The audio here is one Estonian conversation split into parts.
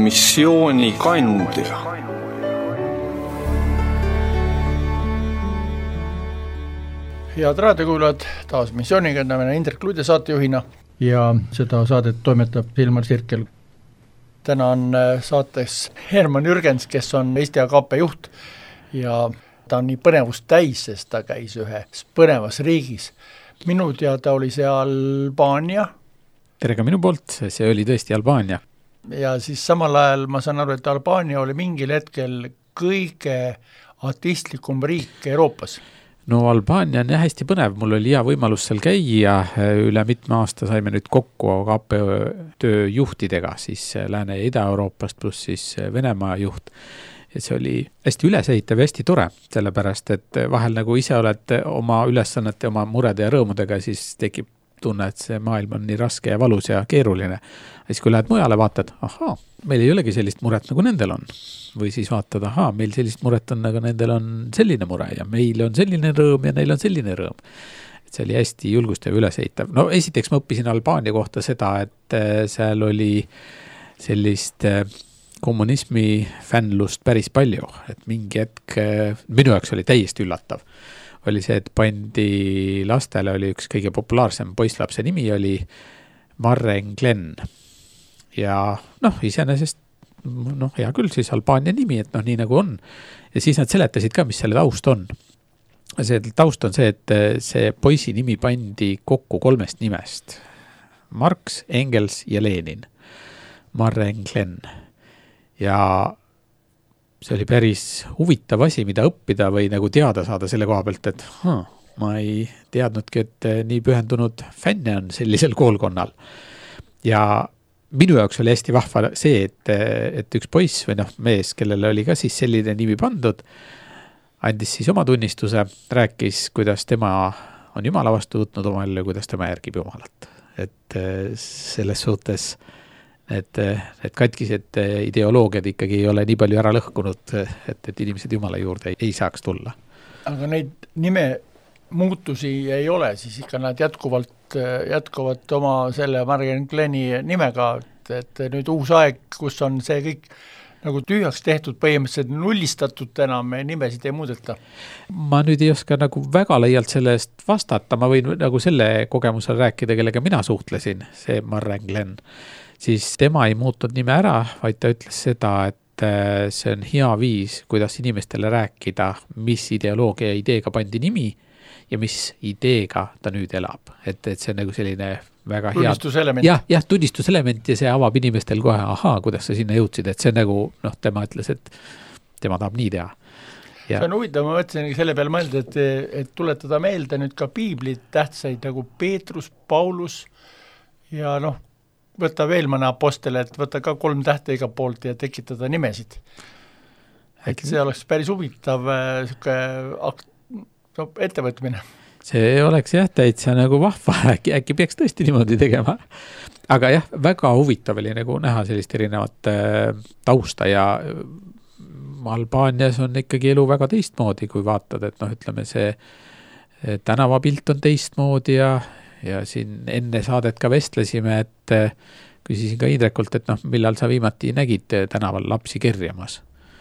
missiooni kandja. Head raadiokuulajad, taas missioonikandamine Indrek Luide saatejuhina ja seda saadet toimetab Ilmar Sirkel. Täna on saates Herman Jürgens, kes on Eesti AKP juht ja ta on nii põnevust täis, sest ta käis ühes põnevas riigis. Minu teada oli see Albaania. Tere ka minu poolt, see oli tõesti Albaania. Ja siis samal ajal ma saan aru, et Albaania oli mingil hetkel kõige ateistlikum riik Euroopas. No Albaania on hästi põnev, mul oli hea võimalus seal käia, üle mitme aasta saime nüüd kokku AKP tööjuhtidega, siis Lääne- ja Ida-Euroopast pluss siis Venemaa juht. Ja see oli hästi ülesehitav ja hästi tore, sellepärast, et vahel nagu ise oled oma ülesannete, oma murede ja rõõmudega, siis tekib tunne, et see maailm on nii raske ja valus ja keeruline. Ja siis kui lähed mujale, vaatad, meil ei olegi sellist muret nagu nendel on. Või siis vaatad, meil sellist muret on, aga nendel on selline mure ja meil on selline rõõm ja neil on selline rõõm. Et see oli hästi julgustav ja ülesehitav. No esiteks ma õppisin Albaania kohta seda, et seal oli sellist kommunismi fännlust päris palju. Et mingi hetk, minu jaoks oli täiesti üllatav. Oli see, et pandi lastele oli üks kõige populaarsem poisslapse nimi oli Marren Glenn. Ja iseenesest, hea küll siis Albaania nimi, et nii nagu on. Ja siis nad seletasid ka, mis selle taust on. See taust on see, et see poisi nimi pandi kokku 3 nimest. Marx, Engels ja Lenin. Marren Glenn. Ja see oli päris huvitav asi, mida õppida või nagu teada saada selle koha pealt, et ma ei teadnudki, et nii pühendunud fänne on sellisel koolkonnal. Ja minu jaoks oli hästi vahva see, et üks poiss või mees, kellele oli ka siis selline nimi pandud, andis siis oma tunnistuse, rääkis, kuidas tema on Jumala vastu võtnud oma ellu, kuidas tema järgib Jumalat. Et selles suhtes et katkised ideoloogiad ikkagi ei ole nii palju ära lõhkunud, et inimesed Jumala juurde ei saaks tulla. Aga neid nime muutusi ei ole, siis ikka nad jätkuvalt oma selle Marren Glenni nimega, et nüüd uus aeg, kus on see kõik nagu tühjaks tehtud, põhimõtteliselt nullistatud enam, nimesid ei muudeta. Ma nüüd ei oska nagu väga laialt sellest vastata, ma võin nagu selle kogemusel rääkida, kellega mina suhtlesin, see Marren Glenn. Siis tema ei muutnud nime ära, vaid ta ütles seda, et see on hea viis, kuidas inimestele rääkida, mis ideoloogia ja ideega pandi nimi ja mis ideega ta nüüd elab. Et see on nagu selline väga hea tunnistuselement. Jah, tunnistuselement ja see avab inimestel kohe, kuidas sa sinna jõudsid, et see on nagu, tema ütles, et tema tahab nii teha. Ja. See on huvitav, ma mõtlesin selle peale mõelda, et tuletada meelde nüüd ka piiblit tähtsaid nagu Peetrus, Paulus ja võtta veel mõne apostele, et võtta ka 3 tähte iga poolt ja tekitada nimesid. Et see oleks päris huvitav ettevõtmine. See oleks täitsa nagu vahva, äkki peaks tõesti niimoodi tegema. Aga väga huvitav oli nagu näha sellist erinevat tausta ja Albaanias on ikkagi elu väga teistmoodi, kui vaatad, et ütleme see tänavapilt on teistmoodi ja siin enne saadet ka vestlesime, et küsisin ka Indrekult, et millal sa viimati nägid tänaval lapsi kerjamas.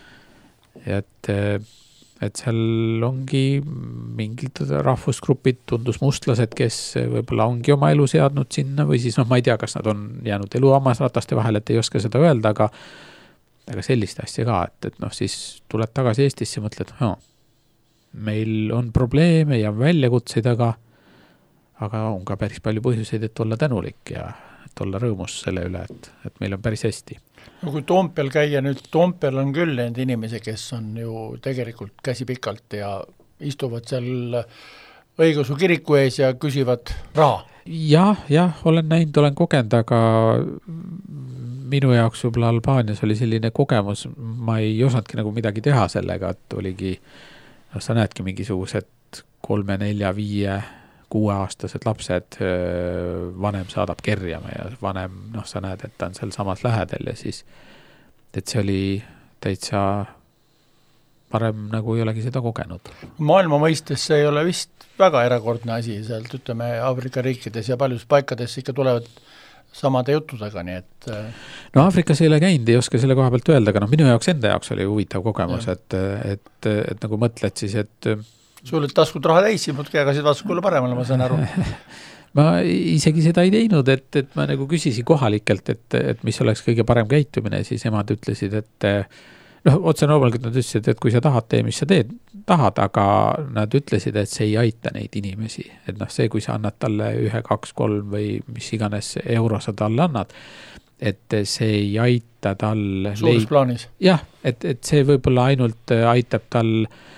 Et seal ongi mingid rahvusgrupid, tundus mustlased, kes võib-olla ongi oma elu seadnud sinna või siis ma ei tea, kas nad on jäänud elu hammasrataste vahel, et ei oska seda öelda, aga sellist asja ka, et siis tuled tagasi Eestisse ja mõtled, meil on probleeme ja väljakutseid, aga on ka päris palju põhjuseid, et olla tänulik ja et olla rõõmus selle üle, et meil on päris hästi. No kui Toompeal käia, nüüd Toompeal on küll need inimesi, kes on ju tegelikult käsi pikalt ja istuvad seal õigeusu kiriku ees ja küsivad raha. Jah, olen näinud, olen kogenud, aga minu jaoks võib-olla Albaanias oli selline kogemus, ma ei osnudki nagu midagi teha sellega, et oligi, sa näedki mingisugused 3, 4, 5 6-aastased lapsed, vanem saadab kerjama ja vanem, sa näed, et ta on seal samas lähedal ja siis, et see oli täitsa parem nagu ei olegi seda kogenud. Maailma mõistes see ei ole vist väga erakordne asi, sealt ütleme Aafrika riikides ja paljus paikades ikka tulevad samade juttudega, nii et no Aafrikas ei ole käinud, ei oska selle koha pealt öelda, aga minu jaoks enda jaoks oli huvitav kogemus, et nagu mõtled siis, et sul olid taskud raha täis, muudki jagasid vaskulle paremale, ma saan aru. ma isegi seda ei teinud, et ma nagu küsisin kohalikelt, et mis oleks kõige parem käitumine, siis emad ütlesid, et otse loomulikult nad ütlesid, et kui sa tahad, tee, mis sa tahad, aga nad ütlesid, et see ei aita neid inimesi. Et see, kui sa annad talle 1, 2, 3 või mis iganes euro sa talle annad, et see ei aita tal suures plaanis. Jah, et see võib-olla ainult aitab tal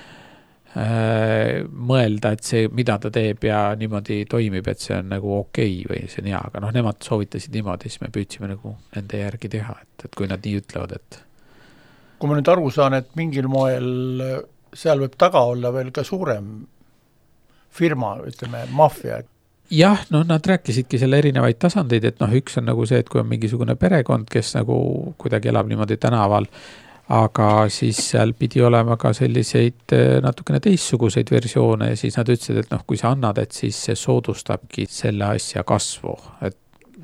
mõelda, et see, mida ta teeb ja niimoodi toimib, et see on nagu okei või see on hea, aga nemad soovitasid niimoodi, siis me püüdsime nagu nende järgi teha, et kui nad nii ütlevad, et kui ma nüüd aru saan, et mingil moel seal võib taga olla veel ka suurem firma, ütleme, maffia. Jah, nad rääkisidki selle erinevaid tasandeid, et üks on nagu see, et kui on mingisugune perekond, kes nagu kuidagi elab niimoodi tänaval, aga siis seal pidi olema ka selliseid natukene teistsuguseid versioone ja siis nad ütlesid, et kui sa annad, et siis see soodustabki selle asja kasvu, et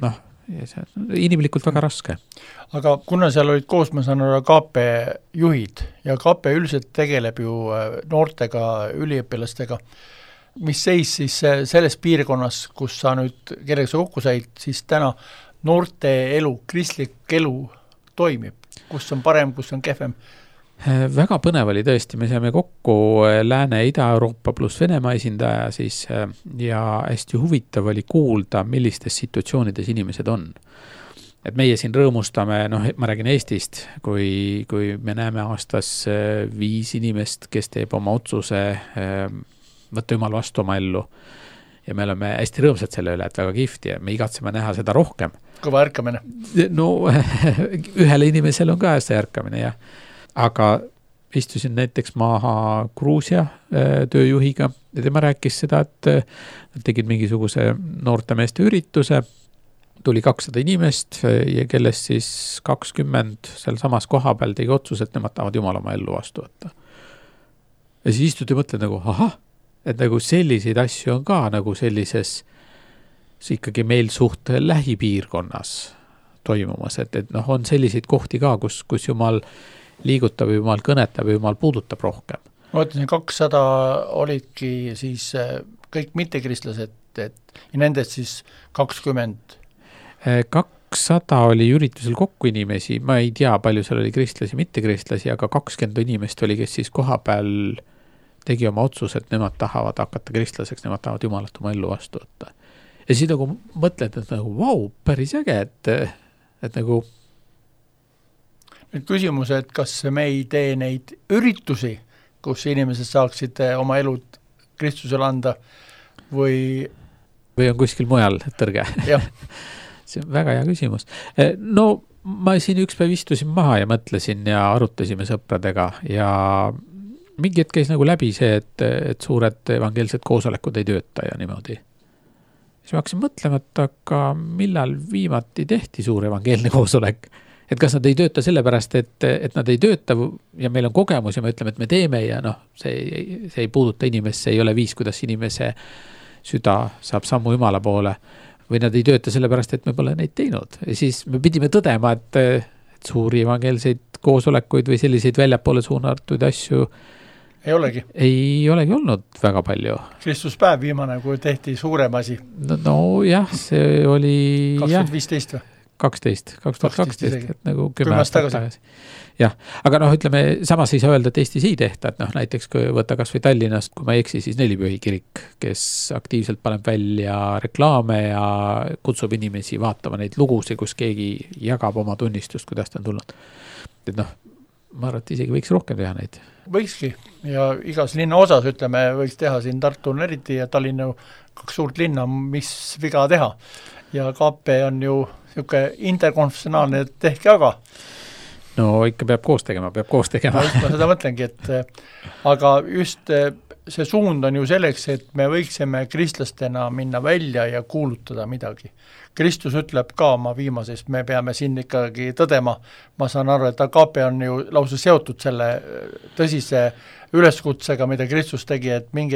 inimlikult väga raske. Aga kuna seal olid koos, ma saan aru, KP juhid ja KP üldiselt tegeleb ju noortega, üliõpilastega, mis seis siis selles piirkonnas, kus sa nüüd kellega sa kokku said, siis täna noorte elu, kristlik elu toimib, kus on parem, kus on kehvem? Väga põnev oli tõesti, me saime kokku Lääne- Ida-Euroopa pluss Venemaa esindaja siis ja hästi huvitav oli kuulda, millistes situatsioonides inimesed on. Et meie siin rõõmustame, ma räägin Eestist, kui me näeme aastas 5 inimest, kes teeb oma otsuse võtta jumal vastu oma ellu ja me oleme hästi rõõmsad selle üle, et väga kihvti ja me igatseme näha seda rohkem. Kõva ärkamine. No ühele inimesel on ka see ärkamine, jah. Aga istusin näiteks maha Gruusia tööjuhiga ja tema rääkis seda, et nad tegid mingisuguse noortemeeste ürituse, tuli 200 inimest ja kellest siis 20 seal samas koha peal tegi otsus, et nemad tahavad jumal oma ellu vastu võtta. Ja siis istud ja mõtled nagu, et nagu selliseid asju on ka nagu sellises ikkagi meil suht lähipiirkonnas toimumas, et on selliseid kohti ka, kus jumal liigutab, jumal kõnetab, jumal puudutab rohkem. Ma mõtlesin, 200 olidki siis kõik mittekristlased, ja nendest siis 20? 200 oli üritusel kokku inimesi, ma ei tea, palju seal oli kristlasi, mittekristlasi, aga 20 inimest oli, kes siis koha peal tegi oma otsus, et nemad tahavad hakata kristlaseks, nemad tahavad jumalat oma ellu vastu võtta. Ja siis nagu mõtled, et nagu, vau, päris äge, et nagu nüüd küsimus, et kas me ei tee neid üritusi, kus inimesed saaksid oma elud Kristusele anda või on kuskil mujal tõrge? See on väga hea küsimus. No ma siin üks päev istusin maha ja mõtlesin ja arutasime sõpradega ja mingi hetk käis nagu läbi see, et suured evangeelsed koosolekud ei tööta ja niimoodi. Siis ma hakkasin mõtlema, et aga millal viimati tehti suur evangeelne koosolek? Et kas nad ei tööta sellepärast, et nad ei tööta ja meil on kogemus ja me ütleme, et me teeme ja see ei puuduta inimest, see ei ole viis, kuidas inimese süda saab sammu Jumala poole või nad ei tööta sellepärast, et me pole neid teinud. Ja siis me pidime tõdema, et suuri evangeelseid koosolekuid või selliseid väljapoole suunatud asju ei olegi olnud väga palju. Kristuspäev viimane, kui tehti suurem asi. No jah, see oli 2015 või? 2012, et nagu 10 aastat tagasi. Jah, aga ütleme, samas ei saa öelda, et Eestis ei tehta, et näiteks kui võtta kas või Tallinnast, kui ma ei eksi, siis Nelipühi kirik, kes aktiivselt paneb välja reklaame ja kutsub inimesi vaatama neid lugusid, kus keegi jagab oma tunnistust, kuidas ta on tulnud. Et ma arvan, et isegi võiks rohkem teha neid. Võikski ja igas linna osas, ütleme, võiks teha siin Tartu on eriti ja Tallinna 2 suurt linna, mis viga teha. Ja KP on ju niisugune interkonfessionaalne, et tehke aga. No ikka peab koos tegema. Ma seda mõtlengi, et aga just see suund on ju selleks, et me võiksime kristlastena minna välja ja kuulutada midagi. Kristus ütleb ka oma viimasest, me peame siin ikkagi tõdema, ma saan aru, et KP on ju lausa seotud selle tõsise üleskutsega, mida Kristus tegi, et minge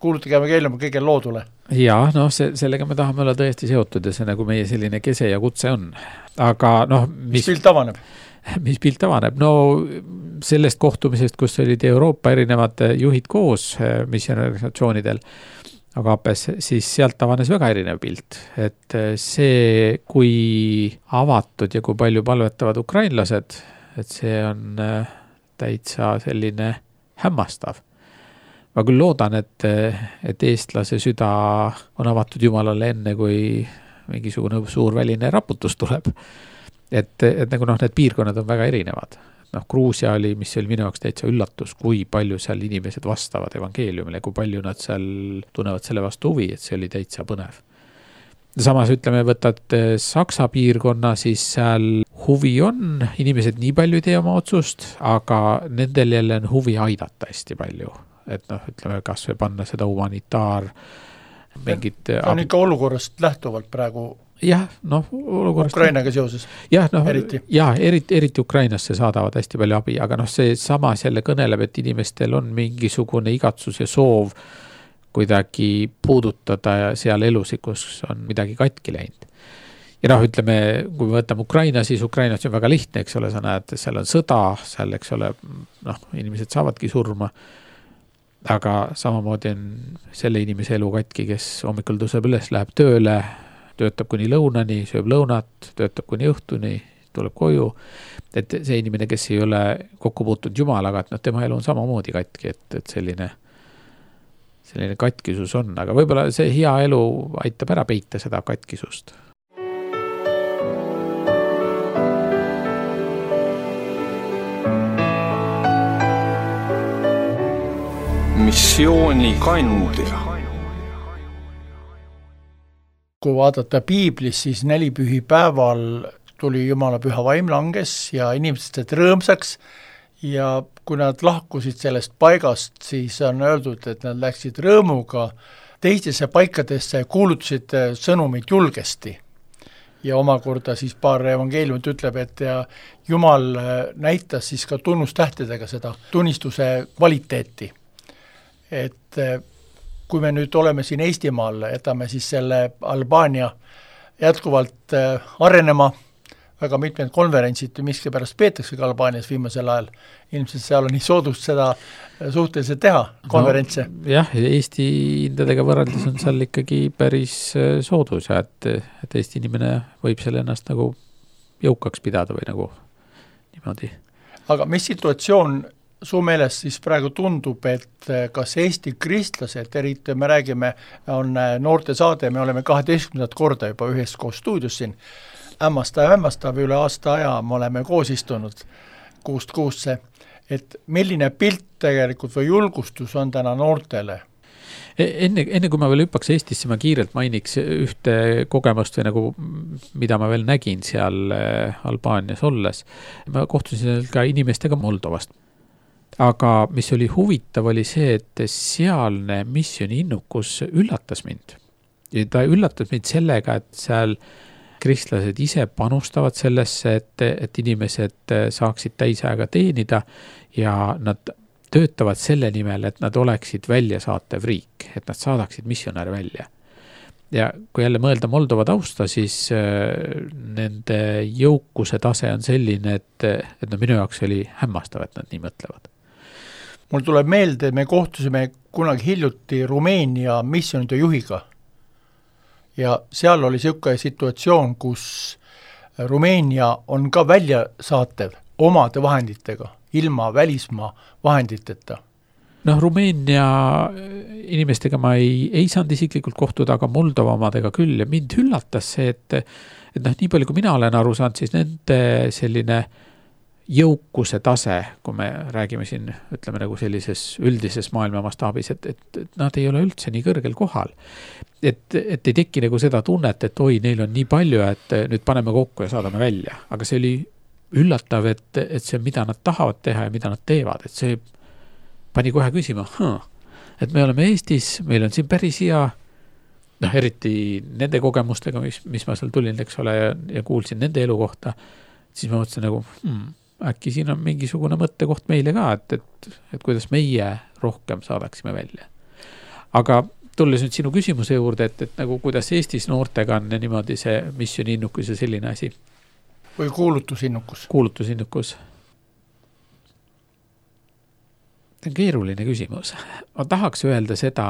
kuulutage evangeeliumi kõige loodule. Jaa, sellega me tahame olla tõesti seotud ja see nagu meie selline kese ja kutse on. Aga mis pilt avaneb? Mis pilt avaneb? No sellest kohtumisest, kus olid Euroopa erinevad juhid koos missiooniorganisatsioonidel, aga APS, siis sealt avanes väga erinev pilt. Et see, kui avatud ja kui palju palvetavad ukrainlased, et see on täitsa selline hämmastav. Ma küll loodan, et eestlase süda on avatud Jumalale enne, kui mingisugune suur väline raputus tuleb. Et nagu need piirkonnad on väga erinevad. Gruusia oli, mis oli minu jaoks täitsa üllatus, kui palju seal inimesed vastavad evangeeliumile, kui palju nad seal tunnevad selle vastu huvi, et see oli täitsa põnev. Samas ütleme, võtad Saksa piirkonna, siis seal huvi on, inimesed nii palju ei tee oma otsust, aga nendel jälle on huvi aidata hästi palju. Et ütleme, kas või panna seda humanitaar mingit... See on ikka olukorrast lähtuvalt praegu jah, olukorrast... Ukrainaga seoses. Jah, eriti Ukrainasse saadavad hästi palju abi, aga see samas jälle kõneleb, et inimestel on mingisugune igatsus ja soov kuidagi puudutada seal elusid, kus on midagi katki läinud. Ja ütleme, kui me võtame Ukraina, siis Ukrainas on väga lihtne, eks ole, sa näed, seal on sõda, seal, eks ole, inimesed saavadki surma, aga samamoodi on selle inimese elu katki, kes hommikul tõuseb üles, läheb tööle, töötab kuni lõunani, sööb lõunat, töötab kuni õhtuni, tuleb koju, et see inimene, kes ei ole kokku puutunud Jumalaga, et tema elu on samamoodi katki, et selline katkisus on, aga võib-olla see hea elu aitab ära peita seda katkisust. Missiooni kandja. Kui vaadata piiblis, siis 4 pühipäeval tuli Jumala püha vaim langes ja inimesed said rõõmsaks ja kui nad lahkusid sellest paigast, siis on öeldud, et nad läksid rõõmuga teistesse paikadesse ja kuulutasid sõnumit julgesti. Ja omakorda siis paar evangeeliumit ütleb, et Jumal näitas siis ka tunnustähtedega seda tunnistuse kvaliteeti. Et kui me nüüd oleme siin Eestimaal, jätame siis selle Albaania jätkuvalt arenema, väga mitmed konverentsid, miski pärast peetakse ka Albaanias viimasel ajal. Ilmselt seal on nii soodust seda suhteliselt teha, konverentse. Jah, Eesti hindadega võrreldes on seal ikkagi päris soodus, et Eesti inimene võib selle ennast nagu jõukaks pidada või nagu niimoodi. Aga mis situatsioon su meelest siis praegu tundub, et kas Eesti kristlased, eriti me räägime, on noorte saade, me oleme 12. korda juba ühes koos stuudios siin, hämmastav üle aasta aja, me oleme koos istunud kuust kuusse, et milline pilt tegelikult või julgustus on täna noortele? Enne kui ma veel hüppaks Eestisse, ma kiirelt mainiks ühte kogemust või nagu, mida ma veel nägin seal Albaanias olles. Ma kohtusin ka inimestega Moldovast. Aga mis oli huvitav, oli see, et sealne missiooni innukus üllatas mind. Ja ta üllatas mind sellega, et seal kristlased ise panustavad sellesse, et inimesed saaksid täisaega teenida ja nad töötavad selle nimel, et nad oleksid välja saatev riik, et nad saadaksid missionäre välja. Ja kui jälle mõelda Moldova tausta, siis nende jõukuse tase on selline, et minu jaoks oli hämmastav, et nad nii mõtlevad. Mul tuleb meelde, et me kohtusime kunagi hiljuti Rumeenia missionide juhiga ja seal oli niisugune situatsioon, kus Rumeenia on ka välja saatev omade vahenditega, ilma välismaa vahenditeta. Rumeenia inimestega ma ei saanud isiklikult kohtuda, aga Moldova omadega küll ja mind üllatas see, et nii palju kui mina olen aru saanud, siis nende selline jõukuse tase, kui me räägime siin, ütleme nagu sellises üldises maailma mastaabis, et nad ei ole üldse nii kõrgel kohal. Et ei teki nagu seda tunnet, et oi, neil on nii palju, et nüüd paneme kokku ja saadame välja. Aga see oli üllatav, et see, mida nad tahavad teha ja mida nad teevad, et see pani kohe küsima, et me oleme Eestis, meil on siin päris hea, eriti nende kogemustega, mis ma seal tulin, eks ole, ja kuulsin nende elu kohta, siis ma mõtlesin nagu, äkki siin on mingisugune mõttekoht meile ka, et kuidas meie rohkem saadaksime välja. Aga tulles nüüd sinu küsimuse juurde, et nagu kuidas Eestis noortega on niimoodi see missiooniinnukus ja selline asi? Või kuulutusinnukus? Kuulutusinnukus. See on keeruline küsimus. Ma tahaks öelda seda,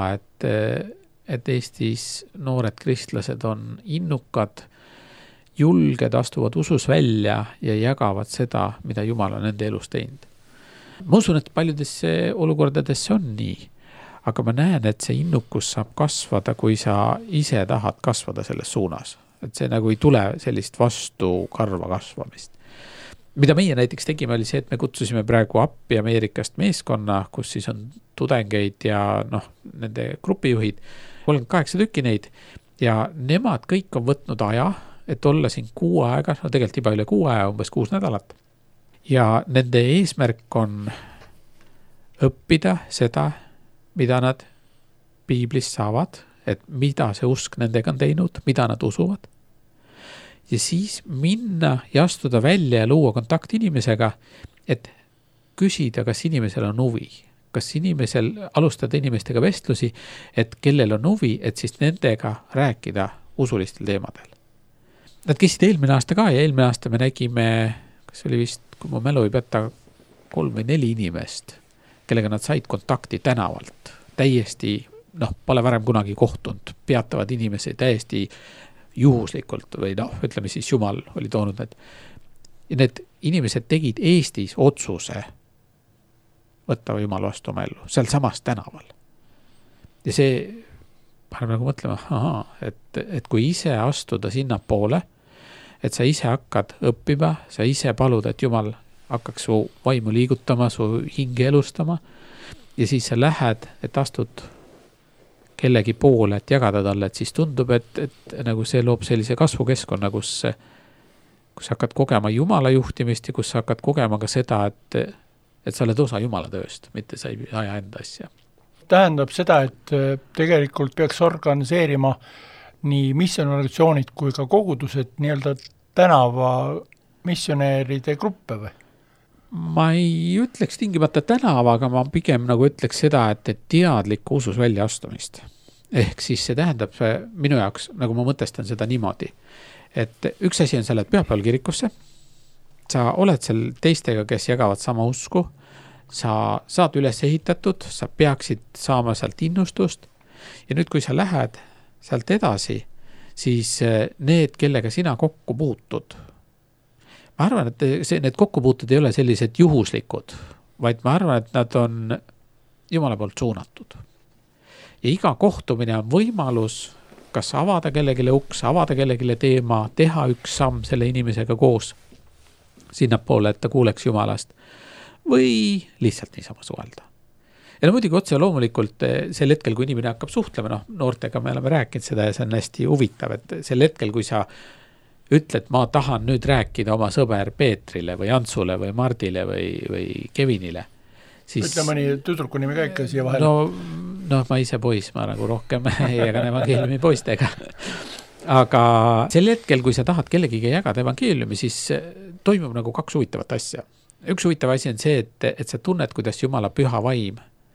et Eestis noored kristlased on innukad, julged, astuvad usus välja ja jagavad seda, mida Jumal on nende elus teinud. Ma usun, et paljudes olukordades see on nii, aga ma näen, et see innukus saab kasvada, kui sa ise tahad kasvada selles suunas. Et see nagu ei tule sellist vastu karva kasvamist. Mida meie näiteks tegime oli see, et me kutsusime praegu appi Ameerikast meeskonna, kus siis on tudengeid ja nende grupijuhid, 38 tükki neid ja nemad kõik on võtnud aja, et olla siin 6 aega, tegelikult juba üle 6 aja, umbes 6 nädalat. Ja nende eesmärk on õppida seda, mida nad piiblist saavad, et mida see usk nendega on teinud, mida nad usuvad. Ja siis minna ja astuda välja ja luua kontakt inimesega, et küsida, kas inimesel on huvi. Kas inimesel alustada inimestega vestlusi, et kellel on huvi, et siis nendega rääkida usulistel teemadel. Nad käisid eelmine aasta ka ja eelmine aasta me nägime, kas oli vist, kui mu mälu ei peta, 3 või 4 inimest, kellega nad said kontakti tänavalt. Täiesti, pole varem kunagi kohtunud, peatavad inimesi täiesti juhuslikult või ütleme siis Jumal oli toonud need. Ja need inimesed tegid Eestis otsuse võtta Jumal vastu oma ellu, seal samas tänaval. Ja see paneb nagu mõtlema, et kui ise astuda sinna poole, et sa ise hakkad õppima, sa ise palud, et Jumal hakkaks su vaimu liigutama, su hinge elustama ja siis sa lähed, et astud kellegi poole, et jagada talle, et siis tundub, et nagu see loob sellise kasvukeskkonna, kus sa hakkad kogema Jumala juhtimist ja kus sa hakkad kogema ka seda, et sa oled osa Jumala tööst, mitte sa ei aja enda asja. Tähendab seda, et tegelikult peaks organiseerima nii missionorganisatsioonid kui ka kogudused nii-öelda tänava missionääride gruppe või? Ma ei ütleks tingimata tänava, aga ma pigem nagu ütleks seda, et teadlikku usus välja astumist. Ehk siis see tähendab minu jaoks, nagu ma mõtestan seda niimoodi, et üks asi on selle, et pühapäeval kirikusse, sa oled seal teistega, kes jagavad sama usku, sa saad üles ehitatud, sa peaksid saama sealt innustust ja nüüd, kui sa lähed sealt edasi, siis need, kellega sina kokku puutud, ma arvan, et need kokkupuutud ei ole sellised juhuslikud, vaid ma arvan, et nad on Jumala poolt suunatud. Ja iga kohtumine on võimalus kas avada kellegile uks, avada kellegile teema, teha üks samm selle inimesega koos sinnapoole, et ta kuuleks Jumalast või lihtsalt niisama suhelda. Ja muidugi otse loomulikult sel hetkel, kui inimene hakkab suhtlema, noortega me oleme rääkinud seda ja see on hästi huvitav, et sel hetkel, kui sa ütled, ma tahan nüüd rääkida oma sõber Peetrile või Antsule või Mardile või Kevinile. Siis, ütle mõni tüdruku nimi ka ikka siia vahele. Ma ise poiss, ma nagu rohkem ei jagan evangeeliumi poistega. Aga sel hetkel, kui sa tahad kellegiga jagada evangeeliumi, siis toimub nagu 2 huvitavat asja. Üks huvitav asi on see, et sa tunned, kuidas Jumala püha vaim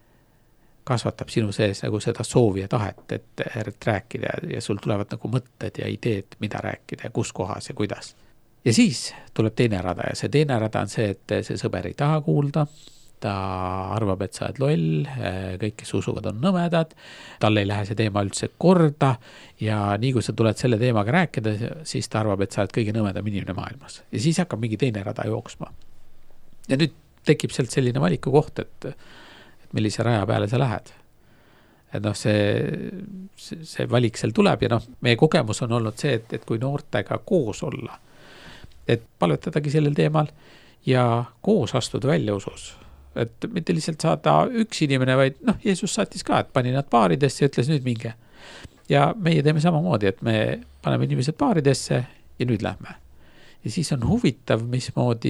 kasvatab sinu sees nagu seda soovi ja tahet, et rääkida ja sul tulevad nagu mõtted ja ideed, mida rääkida ja kus kohas ja kuidas. Ja siis tuleb teine rada ja see teine rada on see, et see sõber ei taha kuulda, ta arvab, et sa oled loll, kõik, kes usuvad, on nõmedad, tal ei lähe see teema üldse korda ja nii kui sa tuled selle teemaga rääkida, siis ta arvab, et sa oled kõige nõmedam inimene maailmas. Ja siis hakkab mingi teine rada jooksma. Ja nüüd tekib sealt selline valiku koht, et millise raja peale sa lähed. Et see valik seal tuleb ja meie kogemus on olnud see, et kui noortega koos olla, et palvetadagi sellel teemal ja koos astuda välja usus. Et mitte lihtsalt saada üks inimene, vaid Jeesus saatis ka, et pani nad paaridesse ja ütles nüüd minge. Ja meie teeme samamoodi, et me paneme inimesed paaridesse ja nüüd lähme. Ja siis on huvitav, mismoodi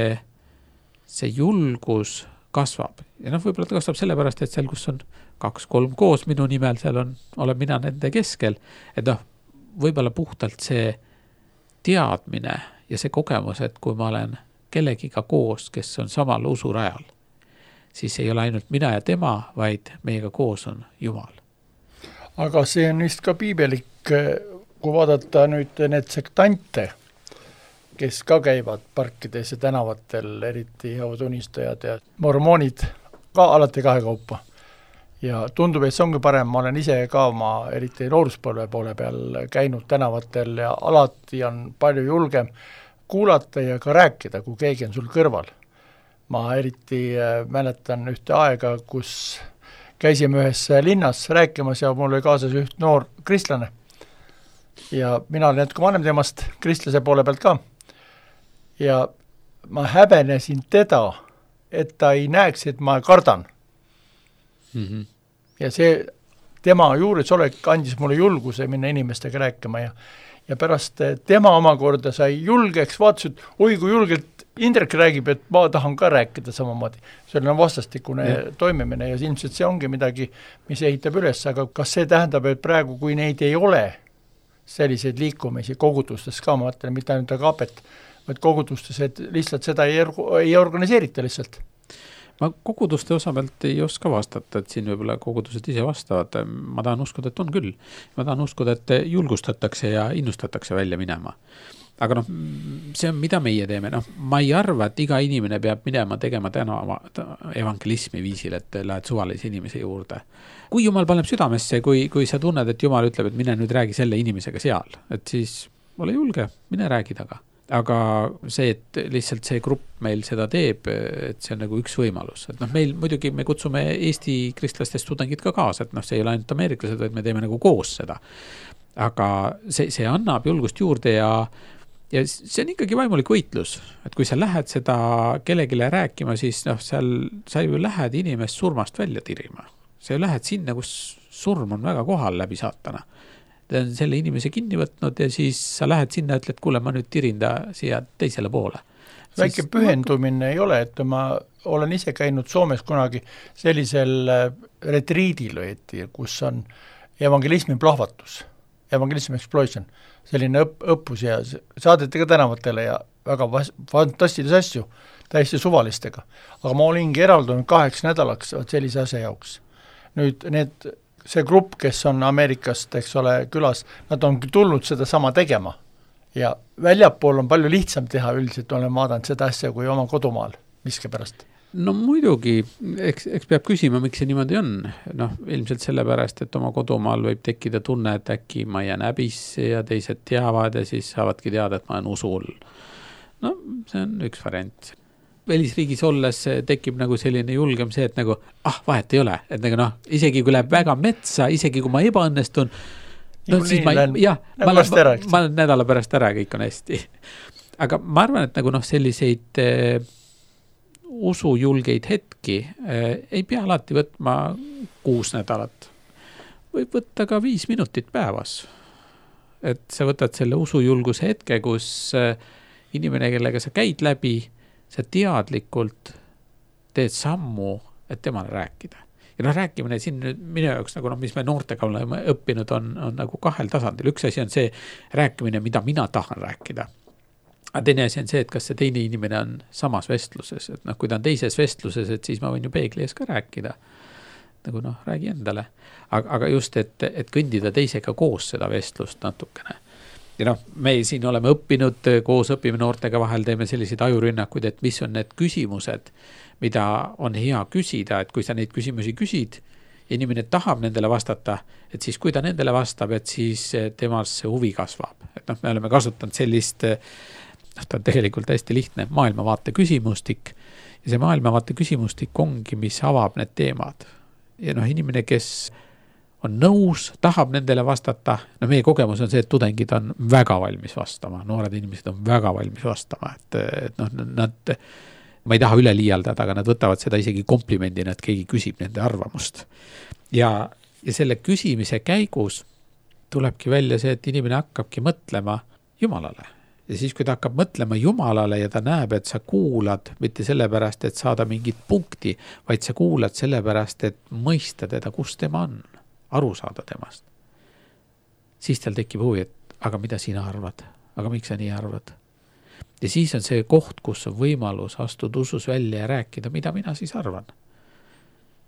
see julgus kasvab. Ja võib-olla ta kasvab sellepärast, et seal, kus on 2-3 koos minu nimel, seal olen mina nende keskel. Et võib-olla puhtalt see teadmine ja see kogemus, et kui ma olen kellegiga koos, kes on samal usurajal, siis ei ole ainult mina ja tema, vaid meiega koos on Jumal. aga see on vist ka piibelik, kui vaadata nüüd need sektante, kes ka käivad parkides ja tänavatel, eriti Jehoova tunnistajad ja mormoonid ka alati kahekaupa. Ja tundub, et see ongi parem, ma olen ise ka oma eriti nooruspõlve poole peal käinud tänavatel ja alati on palju julgem kuulata ja ka rääkida, kui keegi on sul kõrval. Ma eriti mäletan ühte aega, kus käisime ühes linnas rääkimas ja mul oli kaasas üht noor kristlane. Ja mina olen natuke vanem temast kristlase poole pealt ka. Ja ma häbenesin teda, et ta ei näeks, et ma kardan. Mm-hmm. Ja see tema juures andis mulle julguse minna inimestega rääkima ja pärast tema omakorda sai julgeks, vaatas, et oi kui julgelt Indrek räägib, et ma tahan ka rääkida samamoodi. See on vastastikune toimimine ja ilmselt see ongi midagi, mis ehitab üles, aga kas see tähendab, et praegu, kui neid ei ole selliseid liikumisi kogudustes ka, ma mõtlen, mitte ainult agapet, vaid kogudustes, et lihtsalt seda ei organiseerita lihtsalt. Ma koguduste osa pealt ei oska vastata, et siin võib-olla kogudused ise vastavad. Ma tahan uskuda, et on küll. Ma tahan uskuda, et julgustatakse ja innustatakse välja minema. Aga see on, mida meie teeme. Ma ei arva, et iga inimene peab minema tegema tänava evangelismi viisil, et lähed suvalise inimese juurde. Kui Jumal paneb südamesse, kui sa tunned, et Jumal ütleb, et mine nüüd räägi selle inimesega seal, et siis ole julge, mine räägi taga. Aga see, et lihtsalt see grupp meil seda teeb, et see on nagu üks võimalus. Et meil muidugi me kutsume Eesti kristlastest tudengid ka kaasa, et see ei ole ainult ameeriklased, vaid me teeme nagu koos seda. Aga see annab julgust juurde ja see on ikkagi vaimulik võitlus. Et kui sa lähed seda kellegile rääkima, siis seal sa ju lähed inimest surmast välja tirima. Sa ju lähed sinna, kus surm on väga kohal läbi saatana. Ta on selle inimese kinni võtnud ja siis sa lähed sinna ja ütled, kuule, ma nüüd tirin ta siia teisele poole. Väike pühendumine ei ole, et ma olen ise käinud Soomes kunagi sellisel retriidil, kus on evangelismi plahvatus, evangelism explosion, selline õppus ja saadeti ka tänavatele ja väga fantastilisi asju, täiesti suvalistega. Aga ma olingi eraldunud 8 nädalaks sellise asja jaoks. Nüüd see grupp, kes on Ameerikast, eks ole, külas, nad on tulnud seda sama tegema. Ja väljapool on palju lihtsam teha üldiselt, olen vaadanud seda asja kui oma kodumaal, miske pärast. No muidugi, eks peab küsima, miks see niimoodi on. Ilmselt sellepärast, et oma kodumaal võib tekkida tunne, et äkki ma jään häbisse ja teised teavad ja siis saavadki teada, et ma olen usul. See on üks variant. Välisriigis olles tekib nagu selline julgem see, et nagu, vahet ei ole. Et nagu isegi kui läheb väga metsa, isegi kui ma ebaõnnestun, siis ma olen nädala pärast ära, kõik on hästi. Aga ma arvan, et nagu selliseid usujulgeid hetki ei pea alati võtma 6 nädalat. Võib võtta ka 5 minutit päevas. Et sa võtad selle usujulguse hetke, kus inimene, kellega sa käid läbi, sa teadlikult teed sammu, et temale rääkida. Ja rääkimine siin minu jaoks, nagu mis me noortega oleme õppinud, on nagu 2 tasandil. Üks asi on see rääkimine, mida mina tahan rääkida. Aga teine asi on see, et kas see teine inimene on samas vestluses. Et kui ta on teises vestluses, et siis ma võin ju peegli ees ka rääkida. Nagu räägi endale. Aga just, et kõndida teisega koos seda vestlust natukene. Ja me siin oleme õppinud, koos õpime noortega vahel, teeme selliseid ajurünnakuid, et mis on need küsimused, mida on hea küsida, et kui sa neid küsimusi küsid, inimene tahab nendele vastata, et siis kui ta nendele vastab, et siis temas see huvi kasvab. Et me oleme kasutanud sellist, ta on tegelikult hästi lihtne, maailmavaate küsimustik ja see maailmavaate küsimustik ongi, mis avab need teemad. Ja inimene, kes on nõus, tahab nendele vastata. Meie kogemus on see, et tudengid on väga valmis vastama. Noored inimesed on väga valmis vastama. Et nad, ma ei taha üle liialdada, aga nad võtavad seda isegi komplimendina, et keegi küsib nende arvamust. Ja selle küsimise käigus tulebki välja see, et inimene hakkabki mõtlema Jumalale. Ja siis, kui ta hakkab mõtlema Jumalale ja ta näeb, et sa kuulad mitte sellepärast, et saada mingit punkti, vaid sa kuulad sellepärast, et mõista teda, kus tema on. Aru saada temast. Siis tal tekib huvi, et aga mida sina arvad? Aga miks sa nii arvad? Ja siis on see koht, kus on võimalus astud usus välja ja rääkida, mida mina siis arvan.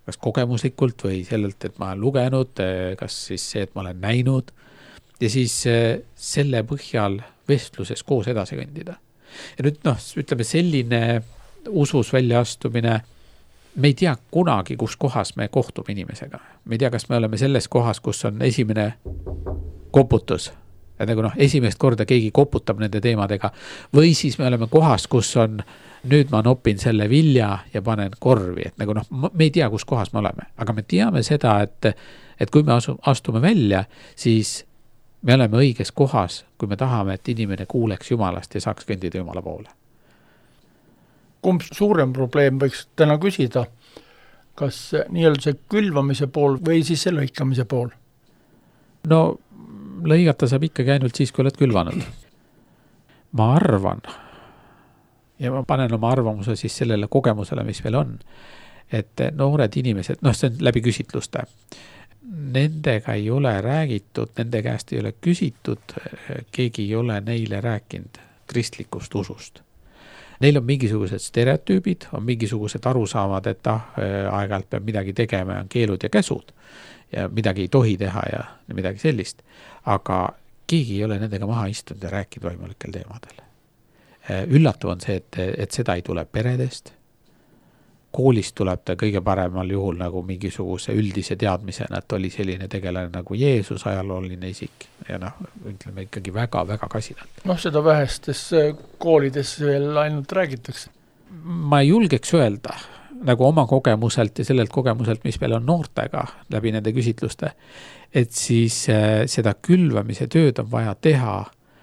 kas kogemuslikult või sellelt, et ma olen lugenud, kas siis see, et ma olen näinud ja siis selle põhjal vestluses koos edasi kõndida. Ja nüüd ütleme selline usus väljaastumine, me ei tea kunagi, kus kohas me kohtume inimesega. Me ei tea, kas me oleme selles kohas, kus on esimene koputus, et nagu esimest korda keegi koputab nende teemadega või siis me oleme kohas, kus on nüüd ma nopin selle vilja ja panen korvi, et nagu me ei tea, kus kohas me oleme, aga me teame seda, et kui me astume välja, siis me oleme õiges kohas, kui me tahame, et inimene kuuleks Jumalast ja saaks kõndida Jumala poole. Kumb suurem probleem võiks täna küsida, kas nii-öelda see külvamise pool või siis see lõikamise pool? No lõigata saab ikkagi ainult siis, kui oled külvanud. Ma arvan, ja ma panen oma arvamuse siis sellele kogemusele, mis meil on, et noored inimesed, see on läbi küsitluste, nendega ei ole räägitud, nende käest ei ole küsitud, keegi ei ole neile rääkinud kristlikust usust. Neil on mingisugused stereotüübid, on mingisugused arusaamad, et aeg-ajalt peab midagi tegema ja on keelud ja käsud ja midagi ei tohi teha ja midagi sellist, aga keegi ei ole nendega maha istunud ja rääkinud võimalikel teemadel. Üllatav on see, et seda ei tule peredest. Koolist tuleb ta kõige paremal juhul nagu mingisuguse üldise teadmisena, et oli selline tegelane nagu Jeesus, ajalooline isik ja ütleme ikkagi väga-väga kasinalt. Seda vähestes koolides veel ainult räägitakse. Ma ei julgeks öelda nagu oma kogemuselt ja sellelt kogemuselt, mis meil on noortega läbi nende küsitluste, et siis seda külvamise tööd on vaja teha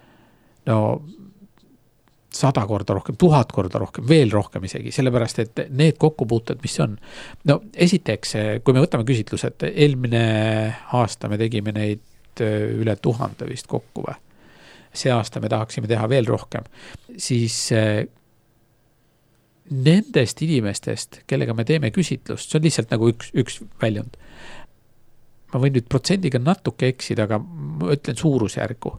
100 korda rohkem, 1000 korda rohkem, veel rohkem isegi, sellepärast, et need kokkupuuted, mis on. Esiteks, kui me võtame küsitlused, eelmine aasta me tegime neid üle 1000 vist kokku või. See aasta me tahaksime teha veel rohkem. Siis nendest inimestest, kellega me teeme küsitlust, see on lihtsalt nagu üks väljund. Ma võin nüüd protsendiga natuke eksida, aga ma ütlen suurusjärgu.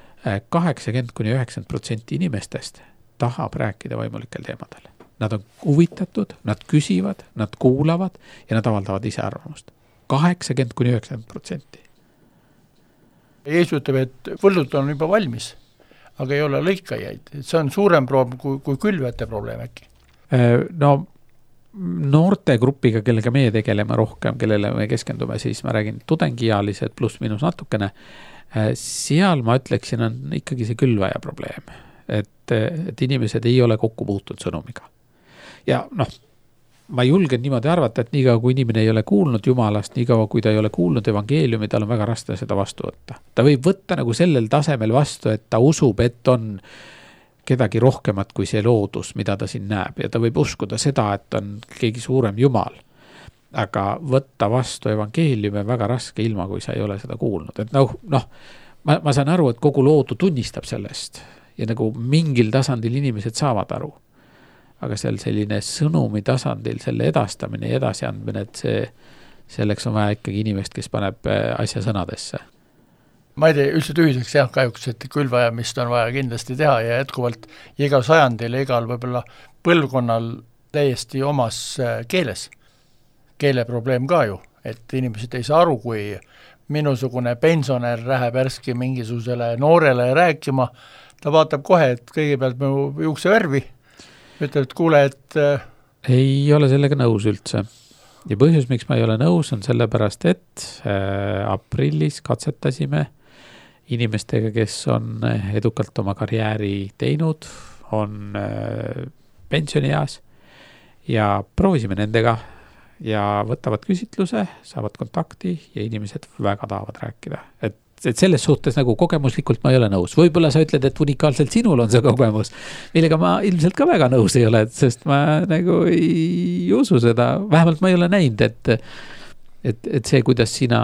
80–90% inimestest tahab rääkida võimalikel teemadel. Nad on huvitatud, nad küsivad, nad kuulavad ja nad avaldavad ise arvamust. 80–90%. Jeesus ütleb, et põllud on juba valmis, aga ei ole lõikajaid. See on suurem probleem kui külvete probleem äkki. Noorte grupiga, kellega meie tegeleme rohkem, kellele me keskendume, siis ma räägin tudengiealised pluss minus natukene, seal ma ütleksin on ikkagi see külvaja probleem, et inimesed ei ole kokku puutud sõnumiga. Ja ma julgen niimoodi arvata, et niikaua kui inimene ei ole kuulnud Jumalast, niikaua kui ta ei ole kuulnud evangeeliumi, tal on väga raske seda vastu võtta. Ta võib võtta nagu sellel tasemel vastu, et ta usub, et on kedagi rohkemat kui see loodus, mida ta siin näeb ja ta võib uskuda seda, et on keegi suurem Jumal. Aga võtta vastu evangeeliumi väga raske ilma, kui sa ei ole seda kuulnud. Et ma saan aru, et kogu loodu tunnistab sellest ja nagu mingil tasandil inimesed saavad aru. Aga seal selline sõnumi tasandil selle edastamine ja edasiandmine, et selleks on vaja ikkagi inimest, kes paneb asja sõnadesse. Ma ei tee üldse tühiseks kahjuks, et külvajamist on vaja kindlasti teha ja jätkuvalt igal sajandil, igal võib-olla põlvkonnal täiesti omas keeles. Keeleprobleem ka ju, et inimesed ei saa aru, kui minusugune pensionär läheb järski mingisugusele noorele rääkima, ta vaatab kohe, et kõigepealt mu juukse värvi, ütleb, et kuule, et ei ole sellega nõus üldse. Ja põhjus, miks ma ei ole nõus, on sellepärast, et aprillis katsetasime inimestega, kes on edukalt oma karjääri teinud, on pensionieas ja proovisime nendega ja võtavad küsitluse, saavad kontakti ja inimesed väga tahavad rääkida. Et selles suhtes nagu kogemuslikult ma ei ole nõus. Võib-olla sa ütled, et unikaalselt sinul on see kogemus, millega ma ilmselt ka väga nõus ei ole, sest ma nagu ei usu seda. Vähemalt ma ei ole näinud, et see, kuidas sina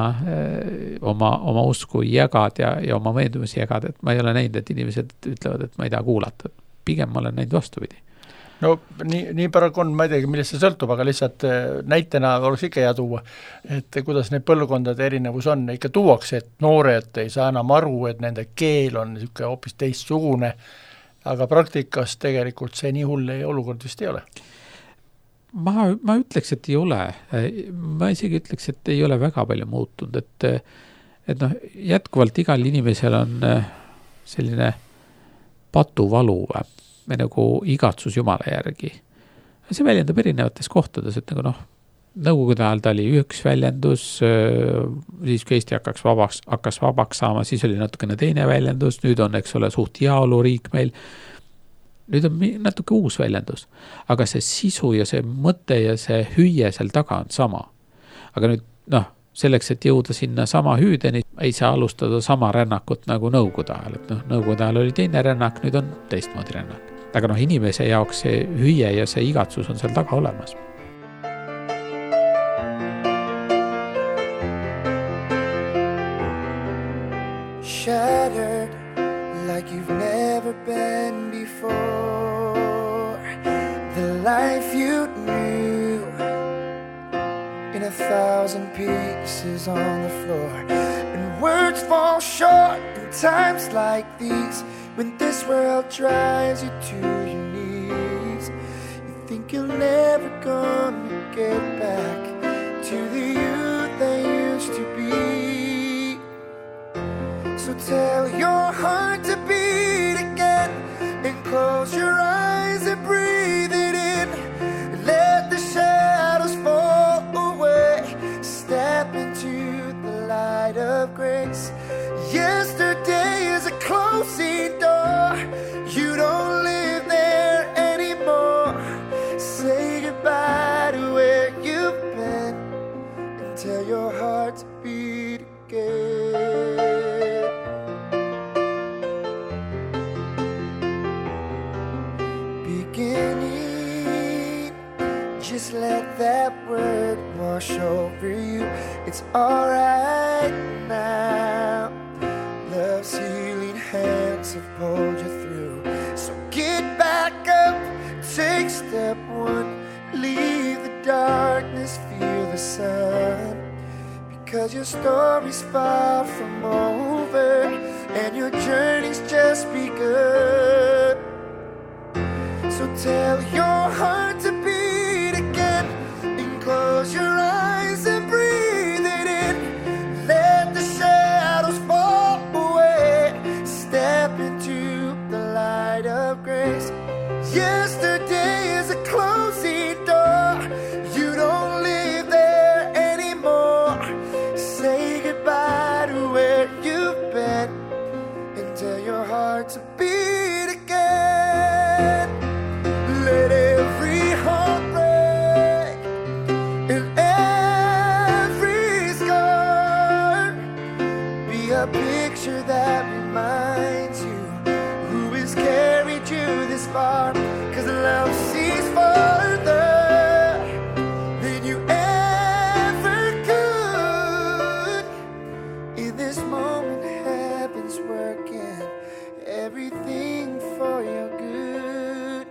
oma usku jagad ja oma veendumusi jagad, et ma ei ole näinud, et inimesed ütlevad, et ma ei taha kuulata. Pigem ma olen näinud vastupidi. Nii paraku on, ma ei teagi, millest see sõltub, aga lihtsalt näitena oleks ikka hea tuua, et kuidas need põlvkondade erinevus on, ikka tuuakse, et noored ei saa enam aru, et nende keel on niisugune hoopis teistsugune, aga praktikas tegelikult see nii hull olukord vist ei ole. ma ütleks, et ei ole. Ma isegi ütleks, et ei ole väga palju muutunud, et jätkuvalt igal inimesel on selline patuvalu või nagu igatsus Jumala järgi. See väljendab erinevates kohtades, et nagu Nõukogude ajal ta oli üks väljendus, siis kui Eesti hakkas vabaks saama, siis oli natukene teine väljendus, nüüd on, eks ole, suht jaoluriik meil. Nüüd on natuke uus väljendus, aga see sisu ja see mõte ja see hüüe seal taga on sama. Aga nüüd, selleks, et jõuda sinna sama hüüdeni, ei saa alustada sama rännakut nagu Nõukogude ajal. Et Nõukogude ajal oli teine rännak, nüüd on teistmoodi rännak. Aga inimese jaoks see hüüe ja see igatsus on seal taga olemas. Shattered like you've never been before. The life you knew in 1,000 pieces on the floor. And words fall short in times like these, when this world drives you to your knees. You think you're never gonna get back to the you that used to be. So tell your heart to beat again, and close your eyes and breathe it in. Let the shadows fall away. Step into the light of grace. Yesterday is a closing door. You don't live there anymore. Say goodbye to where you've been, and tell your heart to beat again. Just let that word wash over you. It's alright now. Love's healing hands have pulled you through. So get back up, take step one. Leave the darkness, feel the sun. Because your story's far from over, and your journey's just begun. So tell your heart to beat again, and close your eyes and breathe it in. Let the shadows fall away. Step into the light of grace. Yesterday is a closing door. You don't live there anymore. Say goodbye to where you've been, and tell your heart to beat again. Let every heart break and every scar be a picture that reminds you who has carried you this far. 'Cause love sees farther than you ever could. In this moment heaven's working everything for your good.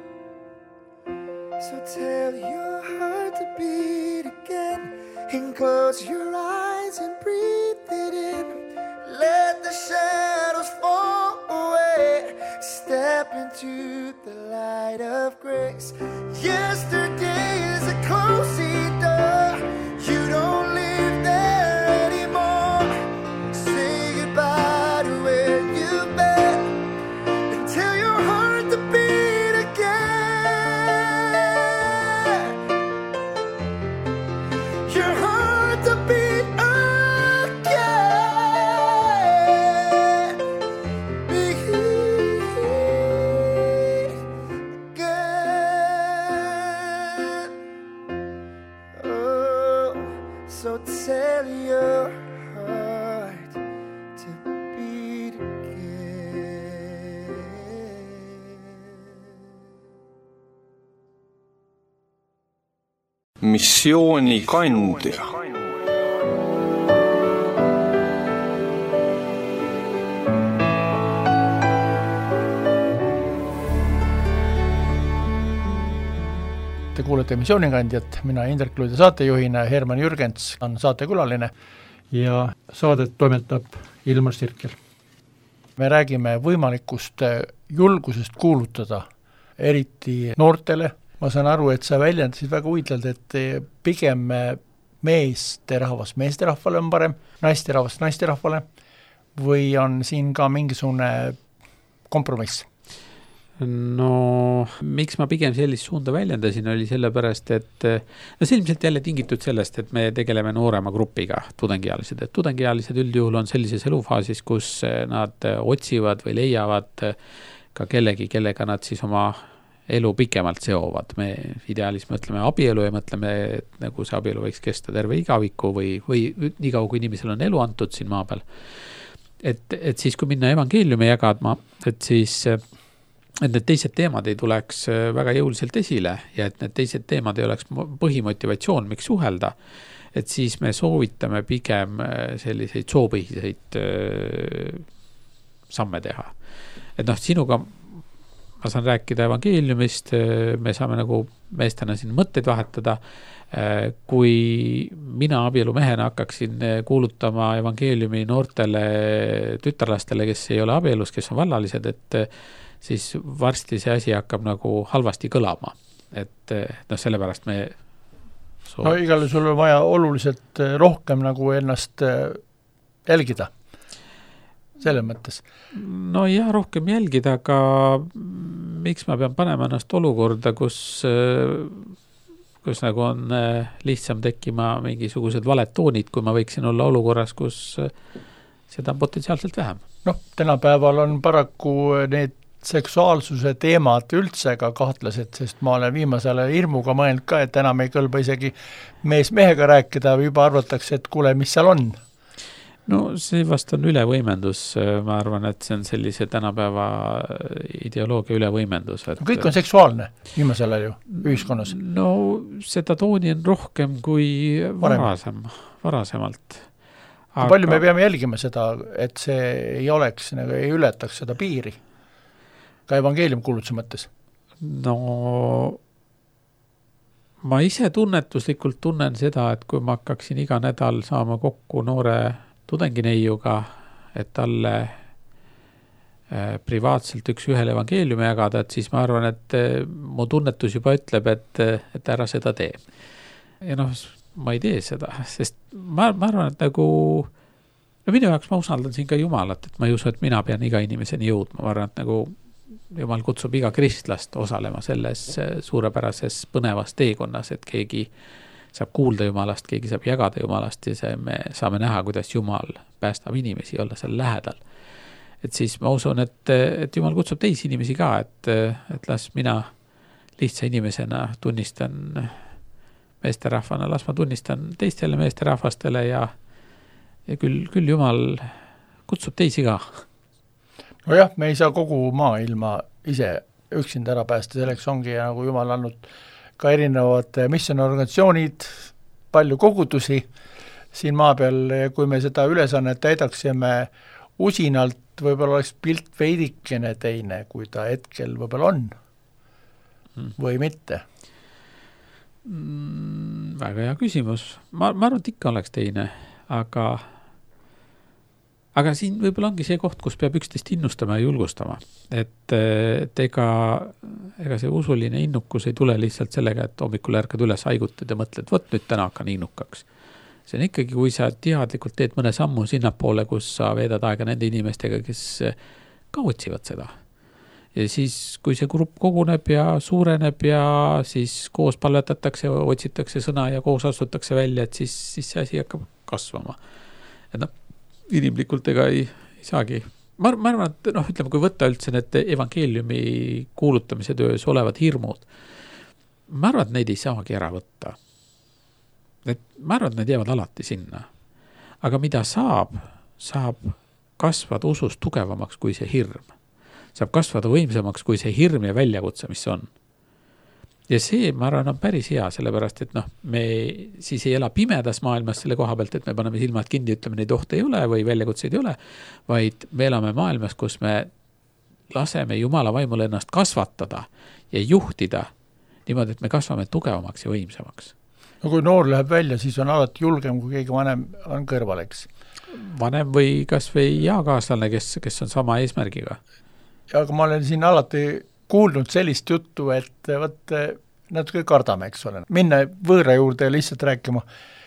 So tell your heart to beat again, and close your eyes and breathe it in. Let the shadows fall away. Step into the light of grace. Yesterday is a closing door. You don't live there anymore. Say goodbye to where you've been, and tell your heart to beat again. Your heart to beat again. Beat again. Oh, so tell your heart to beat again. Missioonikandja. Te kuulete Missioonikandjat, mina Interkluide saatejuhina, Herman Jürgens on saatekülaline ja saadet toimetab Ilmar Sirkel. Me räägime võimalikust julgusest kuulutada eriti noortele ma saan aru, et sa väljendasid väga huvitavalt, et pigem meesterahvas meesterahvale on parem, naisterahvas naisterahvale või on siin ka mingisugune kompromiss? No miks ma pigem sellist suunda väljendasin, oli sellepärast, et no see ilmselt jälle tingitud sellest, et me tegeleme noorema grupiga, tudengialised. Et tudengialised üldjuhul on sellises elufaasis, kus nad otsivad või leiavad ka kellegi, kellega nad siis oma elu pikemalt seovad. Me ideaalis mõtleme abielu ja mõtleme, et nagu see abielu võiks kesta terve igaviku või nii kaua, kui inimesel on elu antud siin maa peal. Et siis, kui minna evangeeliumi jagama, et siis et need teised teemad ei tuleks väga jõuliselt esile ja et need teised teemad ei oleks põhimotivatsioon, miks suhelda, et siis me soovitame pigem selliseid soopõhiseid samme teha. Et sinuga ma saan rääkida evangeeliumist, me saame nagu meestena siin mõtteid vahetada. Kui mina abielumehena hakkaksin kuulutama evangeeliumi noortele tütarlastele, kes ei ole abielus, kes on vallalised, et siis varsti see asi hakkab nagu halvasti kõlama. Et sellepärast me No igale sul on vaja oluliselt rohkem nagu ennast jälgida. Selles mõttes. No jah, rohkem jälgida, aga miks ma pean panema ennast olukorda, kus nagu on lihtsam tekkima mingisugused valed toonid, kui ma võiksin olla olukorras, kus seda on potentsiaalselt vähem. Tänapäeval on paraku need seksuaalsuse teemad üldse ka kahtlased, sest ma olen viimasel hirmuga mõelnud ka, et enam ei kõlba isegi mees mehega rääkida või juba arvatakse, et kuule, mis seal on. No see vast on ülevõimendus, ma arvan, et see on sellise tänapäeva ideoloogia ülevõimendus. Et kõik on seksuaalne viimasel ju ühiskonnas. No seda tooni on rohkem kui varasemalt. Aga palju me peame jälgima seda, et see ei oleks, ei ületaks seda piiri? Ka evangeeliumkuulutuse mõttes? No ma ise tunnetuslikult tunnen seda, et kui ma hakkaksin iga nädal saama kokku noore tudengineiuga, et talle privaatselt üks-ühele evangeeliumi jagada, et siis ma arvan, et mu tunnetus juba ütleb, et ära seda tee. Ja ma ei tee seda, sest ma arvan, et nagu minu jaoks ma usaldan siin ka Jumalat, et ma ei usu, et mina pean iga inimeseni jõudma. Ma arvan, et nagu Jumal kutsub iga kristlast osalema selles suurepärases põnevas teekonnas, et keegi saab kuulda Jumalast, keegi saab jagada Jumalast ja me saame näha, kuidas Jumal päästab inimesi olla seal lähedal. Et siis ma usun, et Jumal kutsub teisi inimesi ka, et las mina lihtsa inimesena tunnistan meesterahvana, las ma tunnistan teistele meesterahvastele ja küll Jumal kutsub teisi ka. No jah, me ei saa kogu maailma ise üksinda ära päästa, selleks ongi nagu Jumal andnud ka erinevad missionorganisatsioonid, palju kogudusi siin maa peal, kui me seda ülesannet täidaksime usinalt, võib-olla oleks pilt veidikene teine, kui ta hetkel võib-olla on või mitte. Väga hea küsimus. Ma arvan, et ikka oleks teine, aga siin võib-olla ongi see koht, kus peab üksteist innustama ja julgustama. Et ega see usuline innukus ei tule lihtsalt sellega, et hommikul ärkad üles haigutad ja mõtled, võt nüüd täna hakkan innukaks. See on ikkagi, kui sa teadlikult teed mõne sammu sinnapoole, kus sa veedad aega nende inimestega, kes ka otsivad seda. Ja siis, kui see grupp koguneb ja suureneb ja siis koos palvetatakse, otsitakse sõna ja koos astutakse välja, et siis see asi hakkab kasvama. Et inimlikult ega ei saagi. Ma arvan, et ütleme, kui võtta üldse need evangeeliumi kuulutamise töös olevad hirmud, ma arvan, et neid ei saagi ära võtta. Ma arvan, et need jäävad alati sinna. Aga mida saab kasvada usust tugevamaks kui see hirm. Saab kasvada võimsamaks kui see hirm ja väljakutse, mis on. Ja see, ma arvan, on päris hea, sellepärast, et me siis ei ela pimedas maailmas selle koha pealt, et me paneme silmad kinni, ütleme, neid ohte ei ole või väljakutseid ei ole, vaid me elame maailmas, kus me laseme Jumala vaimule ennast kasvatada ja juhtida niimoodi, et me kasvame tugevamaks ja võimsamaks. No kui noor läheb välja, siis on alati julgem, kui keegi vanem on kõrvaleks. Vanem või kas või jaakaaslane, kes on sama eesmärgiga. Ja aga ma olen siin alati kuulnud sellist juttu, et natuke kardame, eks ole, minna võõra juurde lihtsalt rääkima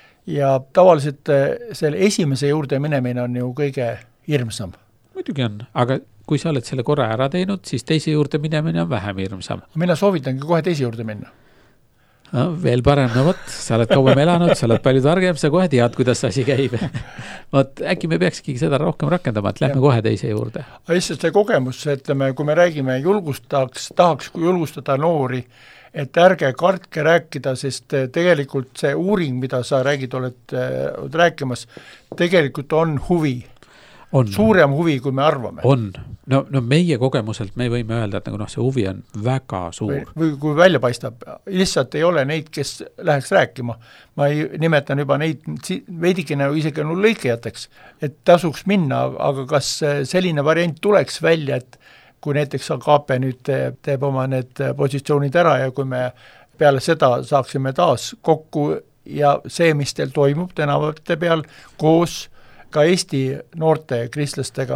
ja tavaliselt selle esimese juurde minemine on ju kõige hirmsam. Muidugi on, aga kui sa oled selle korra ära teinud, siis teise juurde minemine on vähem hirmsam. Mina soovitangi kohe teise juurde minna. No, veel parem, no võt, sa oled kauem elanud, sa oled palju targem, sa kohe tead, kuidas asi käib. Võt, äkki me peakski seda rohkem rakendama, et lähme kohe teise juurde. Lihtsalt see kogemus, ütleme, kui me räägime tahaks julgustada noori, et ärge kartke rääkida, sest tegelikult see uuring, mida sa oled rääkimas, tegelikult on huvi. Suurem huvi, kui me arvame. On. No meie kogemuselt me võime öelda, et nagu see huvi on väga suur. Või kui välja paistab, lihtsalt ei ole neid, kes läheks rääkima. Ma nimetan juba neid veidikene isegi lõikajateks, et tasuks minna, aga kas selline variant tuleks välja, et kui näiteks KP nüüd teeb oma need positsioonid ära ja kui me peale seda saaksime taas kokku ja see, mis teil toimub tänavate peal koos ka Eesti noorte kristlastega,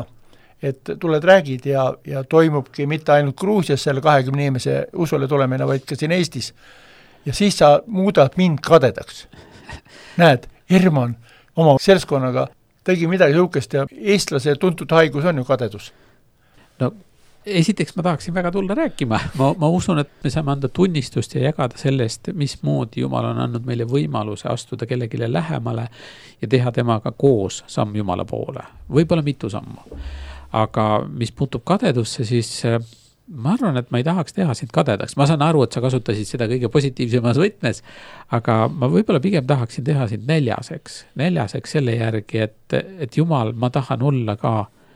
et tuled räägid ja toimubki mitte ainult Gruusias selle 20 inimese usule tulemine, vaid ka siin Eestis. Ja siis sa muudad mind kadedaks. Näed, Herman oma seltskonnaga tegi midagi sihukest ja eestlase tuntud haigus on ju kadedus. No esiteks ma tahaksin väga tulla rääkima. Ma usun, et me saame anda tunnistust ja jagada sellest, mismoodi Jumal on andnud meile võimaluse astuda kellegile lähemale ja teha temaga koos samm Jumala poole. Võib-olla mitu sammu. Aga mis puutub kadedusse, siis ma arvan, et ma ei tahaks teha sind kadedaks. Ma saan aru, et sa kasutasid seda kõige positiivsemas võtmes, aga ma võib-olla pigem tahaksin teha sind neljaseks selle järgi, et Jumal, ma tahan olla ka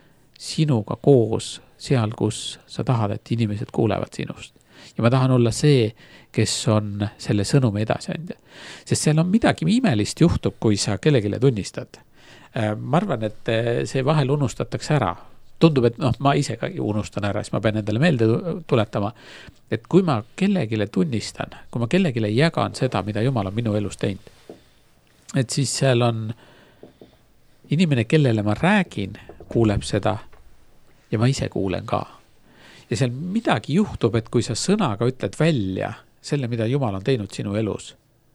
sinuga koos seal, kus sa tahad, et inimesed kuulevad sinust. Ja ma tahan olla see, kes on selle sõnumi edasiandja. Sest seal on midagi imelist juhtub, kui sa kellegile tunnistad. Ma arvan, et see vahel unustatakse ära. Tundub, et ma ise ka unustan ära, siis ma pean endale meelde tuletama, et kui ma kellegile tunnistan, kui ma kellegile jagan seda, mida Jumal on minu elus teinud, et siis seal on inimene, kellele ma räägin, kuuleb seda ja ma ise kuulen ka. Ja seal midagi juhtub, et kui sa sõnaga ütled välja selle, mida Jumal on teinud sinu elus,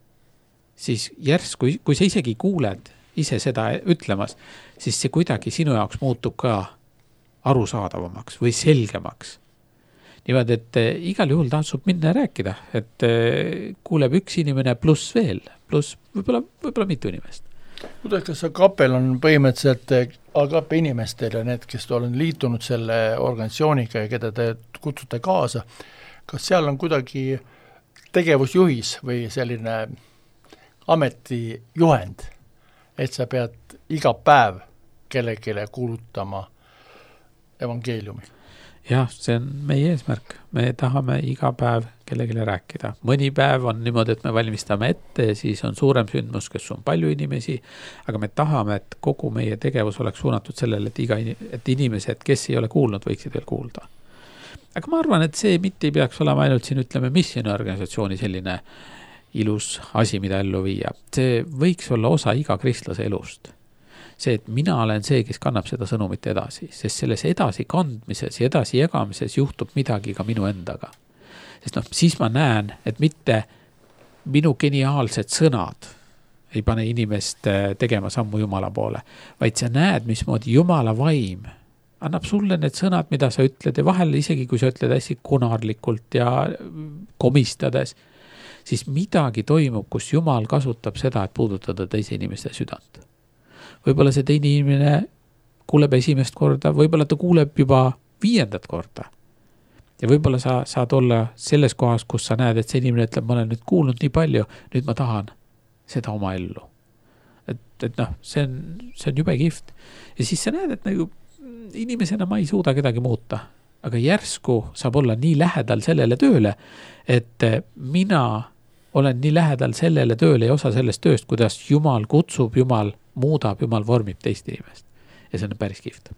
siis järsku, kui sa isegi kuuled ise seda ütlemas, siis see kuidagi sinu jaoks muutub ka arusaadavamaks või selgemaks. Niimoodi, et igal juhul tasub minna rääkida, et kuuleb üks inimene pluss veel, pluss võib-olla mitu inimest. Kas kapel on põhimõtteliselt AKP inimestel ja need, kes on liitunud selle organisatsiooniga ja keda te kutsute kaasa, kas seal on kuidagi tegevusjuhis või selline ametijuhend, et sa pead iga päev kellegile kuulutama evangeeliumi? Jah, see on meie eesmärk. Me tahame iga päev kellegile rääkida. Mõni päev on niimoodi, et me valmistame ette ja siis on suurem sündmus, kes on palju inimesi, aga me tahame, et kogu meie tegevus oleks suunatud sellele, et inimesed, kes ei ole kuulnud, võiksid veel kuulda. Aga ma arvan, et see mitte ei peaks olema ainult siin, ütleme, missioniorganisatsiooni selline ilus asi, mida ellu viia. See võiks olla osa iga kristlase elust. See, et mina olen see, kes kannab seda sõnumit edasi, sest selles edasi kandmises ja edasi jagamises juhtub midagi ka minu endaga. Sest siis ma näen, et mitte minu geniaalsed sõnad ei pane inimest tegema sammu Jumala poole, vaid sa näed, mismoodi Jumala vaim annab sulle need sõnad, mida sa ütled ja vahel isegi, kui sa ütled hästi konarlikult ja komistades, siis midagi toimub, kus Jumal kasutab seda, et puudutada teise inimeste südant. Võib-olla see teine inimene kuuleb esimest korda, võib-olla ta kuuleb juba 5. korda. Ja võib-olla sa saad olla selles kohas, kus sa näed, et see inimene ütleb, ma olen nüüd kuulnud nii palju, nüüd ma tahan seda oma ellu. Et see on jube kihvt. Ja siis sa näed, et nagu inimesena ma ei suuda kedagi muuta, aga järsku saab olla nii lähedal sellele tööle, et mina olen nii lähedal sellele tööle ja osa sellest tööst, kuidas Jumal kutsub, Jumal muudab, Jumal vormib teist inimest. Ja see on päris kihvt.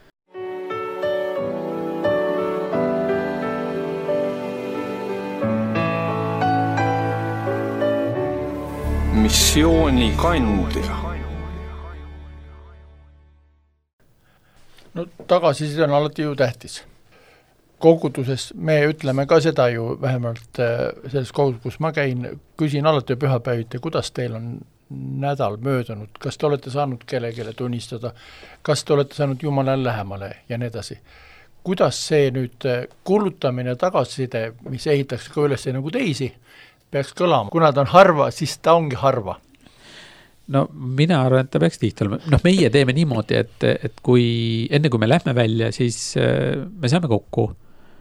Missiooni kandja. No tagasiside on alati ju tähtis. koguduses me ütleme ka seda ju vähemalt selles koguduses, kus ma käin, küsin alati pühapäeviti, kuidas teil on nädal möödunud, kas te olete saanud kellelegi tunnistada, kas te olete saanud Jumalale lähemale ja nii edasi. Kuidas see nüüd kuulutamine tagasiside, mis ehitatakse ka üles nagu teisi, peaks kõlama? Kuna ta on harva, siis ta ongi harva. No mina arvan, et ta peaks tihti olema. Meie teeme niimoodi, et enne kui me lähme välja, siis me saame kokku,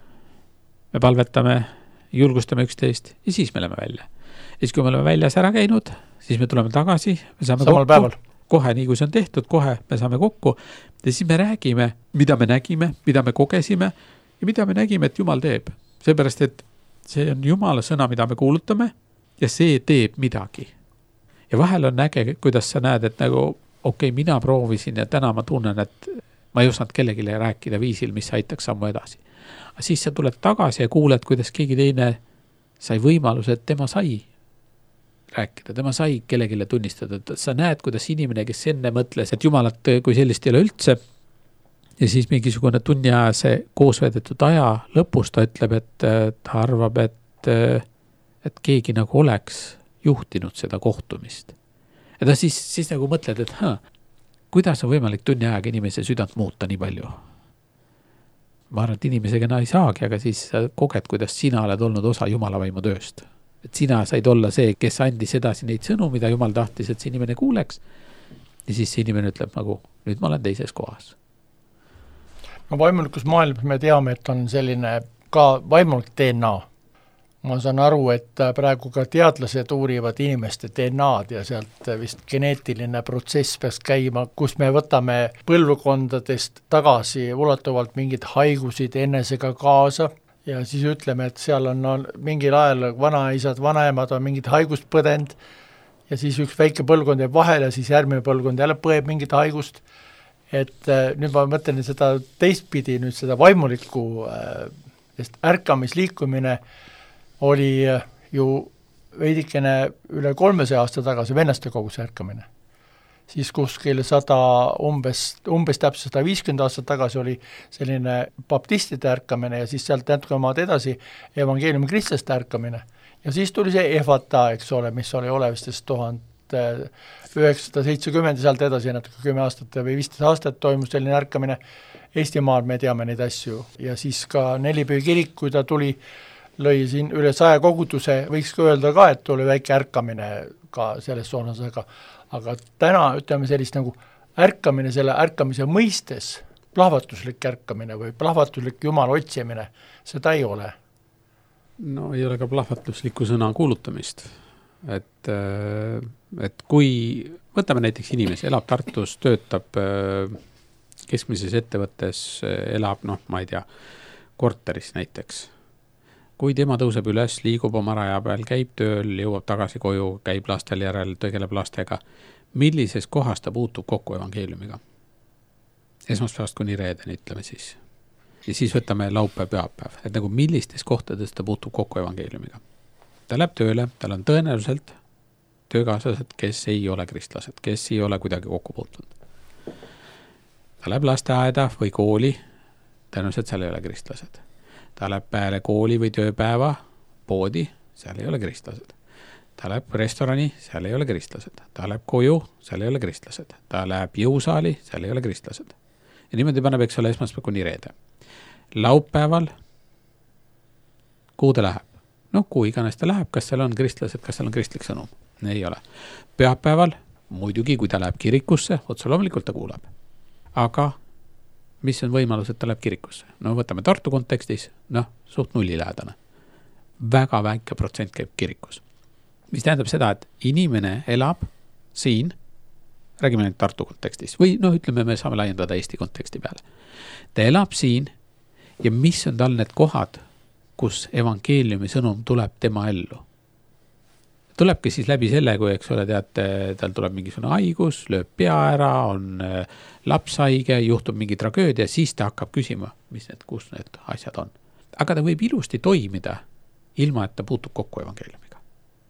me palvetame, julgustame üksteist ja siis me lähme välja. Ja siis kui me oleme väljas ära käinud, siis me tuleme tagasi, me saame samal kokku, päeval. Kohe nii kui see on tehtud, kohe me saame kokku ja siis me räägime, mida me nägime, mida me kogesime ja mida me nägime, et Jumal teeb. Seepärast, et see on Jumala sõna, mida me kuulutame ja see teeb midagi. Ja vahel on näge, kuidas sa näed, et nagu okei, mina proovisin ja täna ma tunnen, et ma ei osanud kellelegi rääkida viisil, mis aitaks sammu edasi. Aga siis sa tuled tagasi ja kuuled, kuidas keegi teine sai võimaluse, et tema sai rääkida, tema sai kellegile tunnistada, et sa näed, kuidas inimene, kes enne mõtles, et Jumalat kui sellist ei ole üldse ja siis mingisugune tunniajase koosvedetud aja lõpus ta ütleb, et ta arvab, et keegi nagu oleks juhtinud seda kohtumist. Ja ta siis nagu mõtled, et kuidas on võimalik tunni ajaga inimese südant muuta nii palju? Ma arvan, et inimesega ei saagi, aga siis sa koged, kuidas sina oled olnud osa Jumala vaimu tööst. Et sina said olla see, kes andis edasi neid sõnu, mida Jumal tahtis, et see inimene kuuleks. Ja siis see inimene ütleb nagu, nüüd ma olen teises kohas. No vaimulikus maailmas me teame, et on selline ka vaimulik DNA. Ma saan aru, et praegu ka teadlased uurivad inimeste DNA-d ja sealt vist geneetiline protsess peaks käima, kus me võtame põlvkondadest tagasi ulatuvalt mingid haigusid enesega kaasa ja siis ütleme, et seal on mingil ajal vanaisad, vanaemad on mingid haigust põdend ja siis üks väike põlvkond jääb vahele ja siis järgmine põlvkond jälle põeb mingit haigust. Et nüüd ma mõtlen seda teistpidi, nüüd seda vaimulikku ärkamisliikumine oli ju veidikene üle 300 aasta tagasi vennaste koguse ärkamine. Siis kuskil umbes täpselt 150 aastat tagasi oli selline baptistide ärkamine ja siis sealt natuke maad edasi evangeeliumi kristlaste ärkamine. Ja siis tuli see Efata, eks ole, mis oli olevistest 1970 sealt edasi natuke 10 aastat või 15 aastat toimus selline ärkamine. Eestimaal me teame neid asju ja siis ka Nelipüü kirik, kui ta tuli, lõi siin üle 100 koguduse, võiks ka öelda ka, et oli väike ärkamine ka selles suunas, aga täna ütleme sellist nagu ärkamine, selle ärkamise mõistes, plahvatuslik ärkamine või plahvatuslik Jumala otsimine, seda ei ole. No ei ole ka plahvatusliku sõna kuulutamist. Et kui võtame näiteks inimesi, elab Tartus, töötab keskmises ettevõttes, elab, ma ei tea, korteris näiteks. Kui tema tõuseb üles, liigub oma raja peal, käib tööl, jõuab tagasi koju, käib lastel järel, tegeleb lastega, millises kohas ta puutub kokku evangeeliumiga? Esmaspäevast kuni reedeni, ütleme siis. Ja siis võtame laupäev, pühapäev. Et nagu millistes kohtades ta puutub kokku evangeeliumiga? Ta läheb tööle, tal on tõenäoliselt töökaaslased, kes ei ole kristlased, kes ei ole kuidagi kokku puutunud. Ta läheb lasteaeda või kooli, tõenäoliselt seal ei ole kristlased. Ta läheb peale kooli või tööpäeva poodi, seal ei ole kristlased. Ta läheb restorani, seal ei ole kristlased. Ta läheb koju, seal ei ole kristlased. Ta läheb jõusaali, seal ei ole kristlased. Ja niimoodi paneb, eks ole, esmaspäev kuni reede. Laupäeval, kuhu ta läheb? Kuhu iganes ta läheb, kas seal on kristlased, kas seal on kristlik sõnum? Ei ole. Pühapäeval, muidugi, kui ta läheb kirikusse, otse loomulikult ta kuulab. Aga mis on võimalus, et ta läheb kirikusse? Võtame Tartu kontekstis, suht nullilähedane. Väga väike protsent käib kirikus. Mis tähendab seda, et inimene elab siin, räägime nüüd Tartu kontekstis, või ütleme, me saame laiendada Eesti konteksti peale. Ta elab siin ja mis on tal need kohad, kus evangeeliumi sõnum tuleb tema ellu? Tulebki siis läbi selle, kui eks ole, teate, tal tuleb mingisugune haigus, lööb pea ära, on laps haige, juhtub mingi tragöödia, siis ta hakkab küsima, kus need asjad on. Aga ta võib ilusti toimida, ilma et ta puutub kokku evangeeliumiga.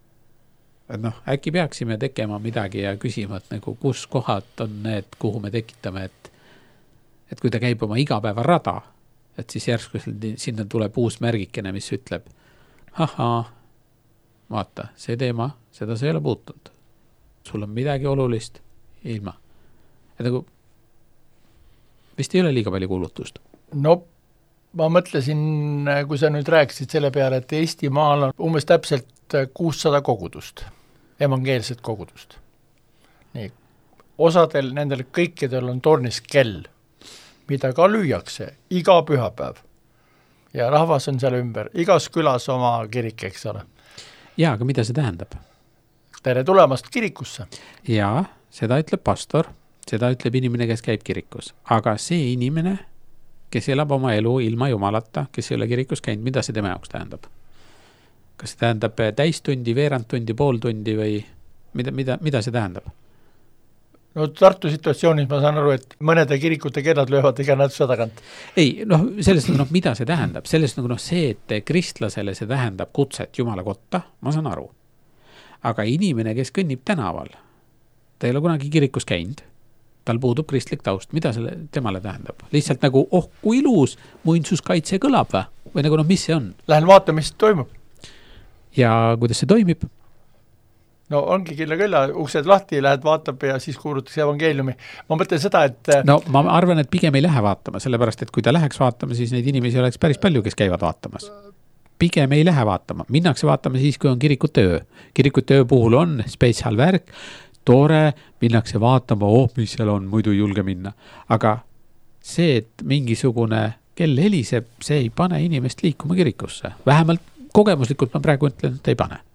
Et äkki peaksime tegema midagi ja küsima, et nagu, kus kohad on need, kuhu me tekitame, et kui ta käib oma igapäeva rada, et siis järsku sinna tuleb uus märgikene, mis ütleb, ahaa, vaata, see teema, seda sa ei ole puutunud. Sul on midagi olulist ilma. Et nagu vist ei ole liiga palju kuulutust. No ma mõtlesin, kui sa nüüd rääkisid selle peale, et Eestimaal on umbes täpselt 600 kogudust, evangeelset kogudust. Nii, osadel nendel kõikidel on tornis kell, mida ka lüüakse iga pühapäev. Ja rahvas on seal ümber, igas külas oma kirik, eks ole. Jaa, aga mida see tähendab? Tere tulemast kirikusse. Jaa, seda ütleb pastor, seda ütleb inimene, kes käib kirikus. Aga see inimene, kes elab oma elu ilma jumalata, kes ei ole kirikus käinud, mida see tema jaoks tähendab? Kas see tähendab täistundi, veerandtundi, pooltundi või mida see tähendab? No Tartu situatsioonis ma saan aru, et mõnede kirikute kellad löövad iga näduse tagant. Ei, sellest mida see tähendab? Sellest see, et kristlasele see tähendab kutset Jumala kotta, ma saan aru. Aga inimene, kes kõnnib tänaval, ta ei ole kunagi kirikus käinud, tal puudub kristlik taust, mida selle temale tähendab? Lihtsalt nagu, kui ilus muinsuskaitse kõlab või nagu mis see on? Lähen vaata, mis toimub. Ja kuidas see toimib? No ongi kella, uksed lahti, lähed vaatab ja siis kuulutakse evangeeliumi. Ma mõtlen seda, et... No ma arvan, et pigem ei lähe vaatama, sellepärast, et kui ta läheks vaatama, siis neid inimesi oleks päris palju, kes käivad vaatamas. Pigem ei lähe vaatama. Minnakse vaatama siis, kui on kirikute öö. Kirikute öö puhul on spetsiaalvärk, tore, minnakse vaatama, mis seal on, muidu julge minna. Aga see, et mingisugune kell heliseb, see ei pane inimest liikuma kirikusse. Vähemalt kogemuslikult ma praegu ütlen, et ei pane.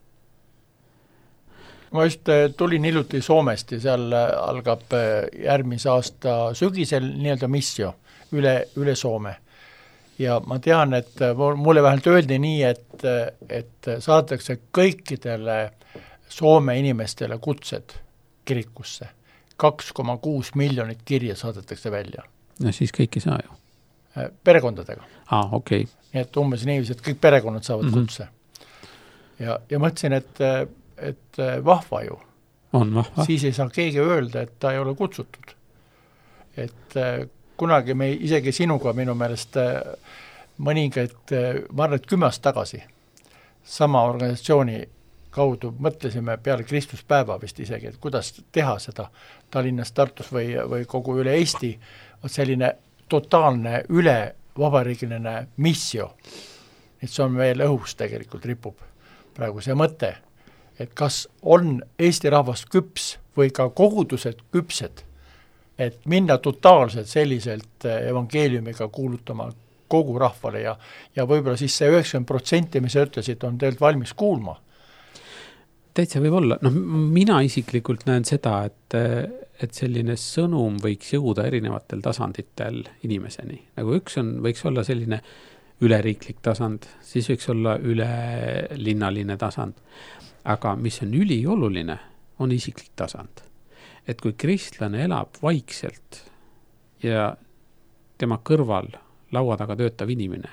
Ma just tulin hiljuti Soomest ja seal algab järgmise aasta sügisel nii-öelda missio üle Soome. Ja ma tean, et mulle vähemalt öeldi nii, et saadakse kõikidele Soome inimestele kutsed kirikusse. 2,6 miljonit kirja saadetakse välja. No siis kõik ei saa ju. Perekondadega. Okei. Nii et umbes niiviisi, et kõik perekonnad saavad kutse. Ja mõtlesin, et vahva ju. On vahva. Siis ei saa keegi öelda, et ta ei ole kutsutud. Et kunagi me isegi sinuga minu meelest mõningaid, ma arvan, et 10 aastat tagasi sama organisatsiooni kaudu mõtlesime peale Kristuspäeva vist isegi, et kuidas teha seda Tallinnas, Tartus või kogu üle Eesti, selline totaalne üle vabariigiline missio. Et see on veel õhus tegelikult ripub praegu see mõte, et kas on Eesti rahvas küps või ka kogudused küpsed, et minna totaalselt selliselt evangeeliumiga kuulutama kogu rahvale ja võib-olla siis see 90%, mis sa ütlesid, on tegelikult valmis kuulma. Täitsa võib olla. Mina isiklikult näen seda, et selline sõnum võiks jõuda erinevatel tasanditel inimeseni. Nagu üks võiks olla selline üleriiklik tasand, siis võiks olla ülelinnaline tasand. Aga mis on ülioluline, on isiklik tasand. Et kui kristlane elab vaikselt ja tema kõrval laua taga töötav inimene,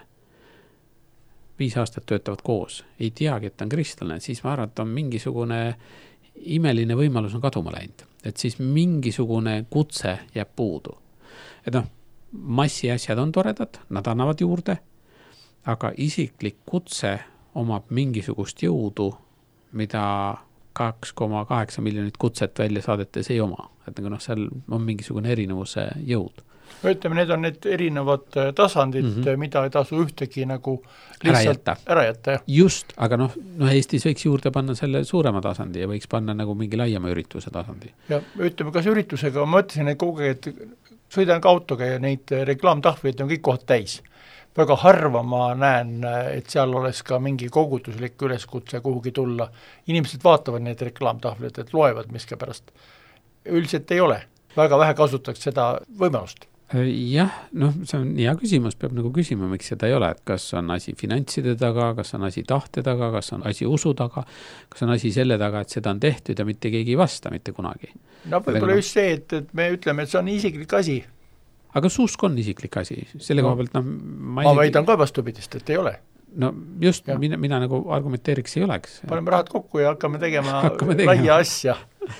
5 aastat töötavad koos, ei teagi, et ta on kristlane, siis ma arvan, et on mingisugune imeline võimalus on kaduma läinud. Et siis mingisugune kutse jääb puudu. Et massi asjad on toredad, nad annavad juurde, aga isiklik kutse omab mingisugust jõudu, mida 2,8 miljonit kutset välja saadetes ei oma. Et seal on mingisugune erinevuse jõud. Ütleme, need on need erinevad tasandid, mida ei tasu ühtegi nagu lihtsalt ära jätta. Just, aga Eestis võiks juurde panna selle suurema tasandi ja võiks panna nagu mingi laiema ürituse tasandi. Ja ütleme, kas üritusega, ma mõtlesin, et kogu aeg, et sõidan ka autoga ja neid reklaamtahvleid on kõik kohad täis. Väga harva ma näen, et seal oleks ka mingi koguduslik üleskutse kuhugi tulla. Inimesed vaatavad neid reklaamtahvleid, et loevad miski pärast. Üldiselt ei ole. Väga vähe kasutaks seda võimalust. Jah, see on hea küsimus, peab nagu küsima, miks seda ei ole, et kas on asi finantside taga, kas on asi tahte taga, kas on asi usu taga, kas on asi selle taga, et seda on tehtud ja mitte keegi ei vasta mitte kunagi. Võib-olla just see, et me ütleme, et see on isiklik asi. Aga usk on isiklik asi, selle koha pealt ma väidan ka vastupidist, et ei ole. Just, mina nagu argumenteeriks ei oleks. Paneme rahad kokku ja hakkame tegema laia asja.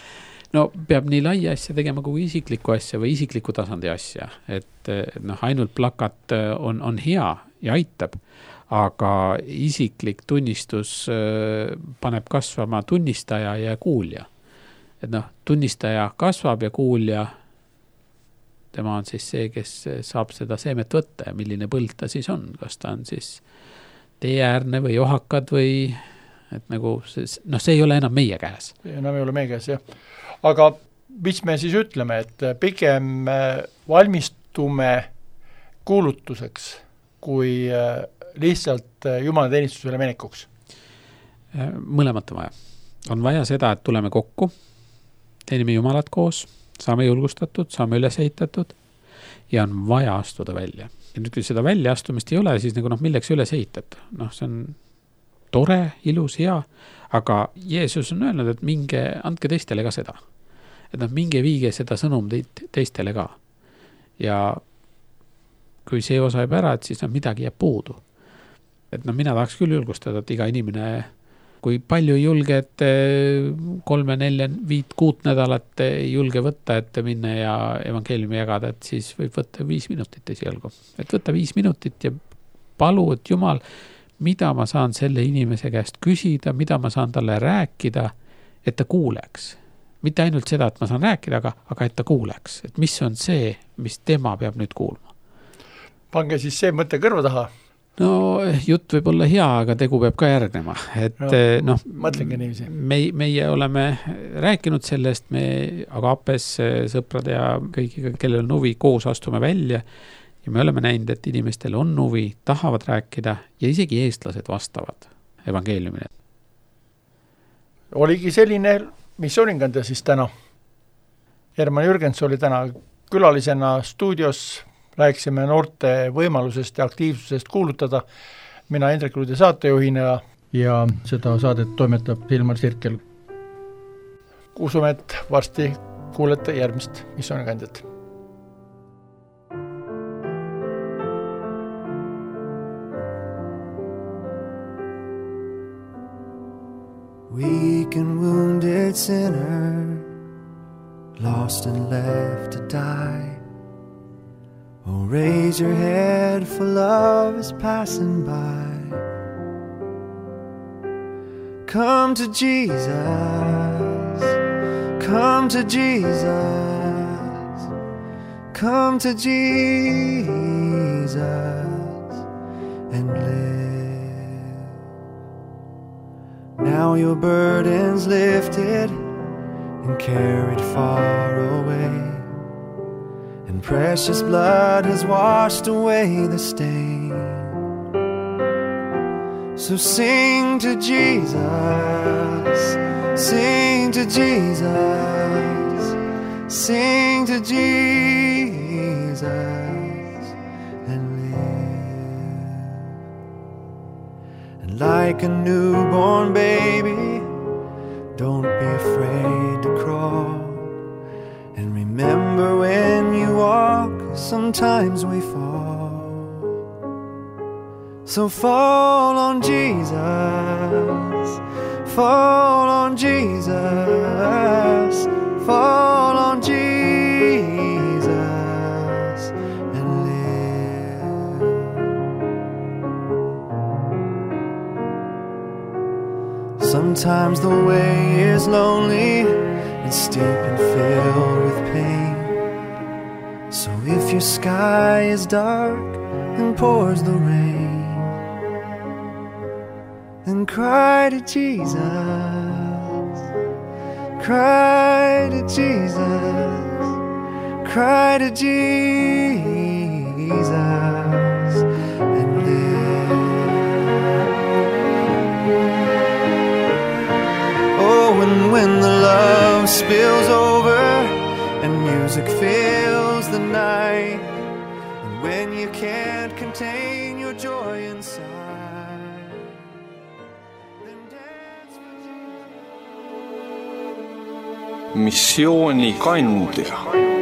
no peab nii laia asja tegema kui isiklikku asja või isikliku tasandi asja, et ainult plakat on hea ja aitab, aga isiklik tunnistus paneb kasvama tunnistaja ja kuulja. Et tunnistaja kasvab ja kuulja, tema on siis see, kes saab seda seemet võtta ja milline põld ta siis on, kas ta on siis teeäärne või ohakad või et nagu see ei ole enam meie käes. Enam ei ole meie käes, jah. Aga mis me siis ütleme, et pigem valmistume kuulutuseks kui lihtsalt jumalateenistusele menekuks? Mõlemat on vaja. On vaja seda, et tuleme kokku, teenime Jumalat koos, saame julgustatud, saame üles ehitatud ja on vaja astuda välja. Ja nüüd, kui seda välja astumist ei ole, siis nagu milleks üles ehitad? See on tore, ilus, hea, aga Jeesus on öelnud, et minge, andke teistele ka seda. Et minge viige seda sõnum teistele ka. Ja kui see osa jääb ära, et siis midagi jääb puudu. Et mina tahaks küll julgustada, et iga inimene, kui palju ei julge, et 3, 4, 5, 6 nädalat ei julge võtta, et minna ja evangeeliumi jagada, et siis võib võtta 5 minutit esialgu. Et võtta 5 minutit ja palu, et Jumal, mida ma saan selle inimese käest küsida, mida ma saan talle rääkida, et ta kuuleks. Mitte ainult seda, et ma saan rääkida, aga et ta kuuleks. Et mis on see, mis tema peab nüüd kuulma. Pange siis see mõte kõrva taha. No jutt võib olla hea, aga tegu peab ka järgnema. Et, mõtlengi niiviisi. Meie oleme rääkinud sellest, aga Apes sõprad ja kõigiga, kellel on huvi, koos astume välja ja me oleme näinud, et inimestel on huvi, tahavad rääkida ja isegi eestlased vastavad evangeeliumile. Oligi selline missioonikande siis täna. Herman Jürgens oli täna külalisena stuudios, rääksime noorte võimalusest ja aktiivsusest kuulutada. Mina Indrek Luide saatejuhina ja seda saadet toimetab Hilmar Sirkel. Usume, et varsti kuulete järgmist missioonikandjat. Weak and wounded sinner, lost and left to die. Oh, raise your head, for love is passing by. Come to Jesus, come to Jesus, come to Jesus and live. Now your burden's lifted and carried far away, and precious blood has washed away the stain. So sing to Jesus, sing to Jesus, sing to Jesus and live. And like a newborn baby, don't be afraid to crawl. And remember when you walk, sometimes we fall. So fall on Jesus, fall on Jesus, fall on Jesus and live. Sometimes the way is lonely and steep and filled with pain. So if your sky is dark and pours the rain, then cry to Jesus, cry to Jesus, cry to Jesus and live. Oh, and when the love spills over and music fills the night, and when you can't contain your joy inside, missiooni kandja.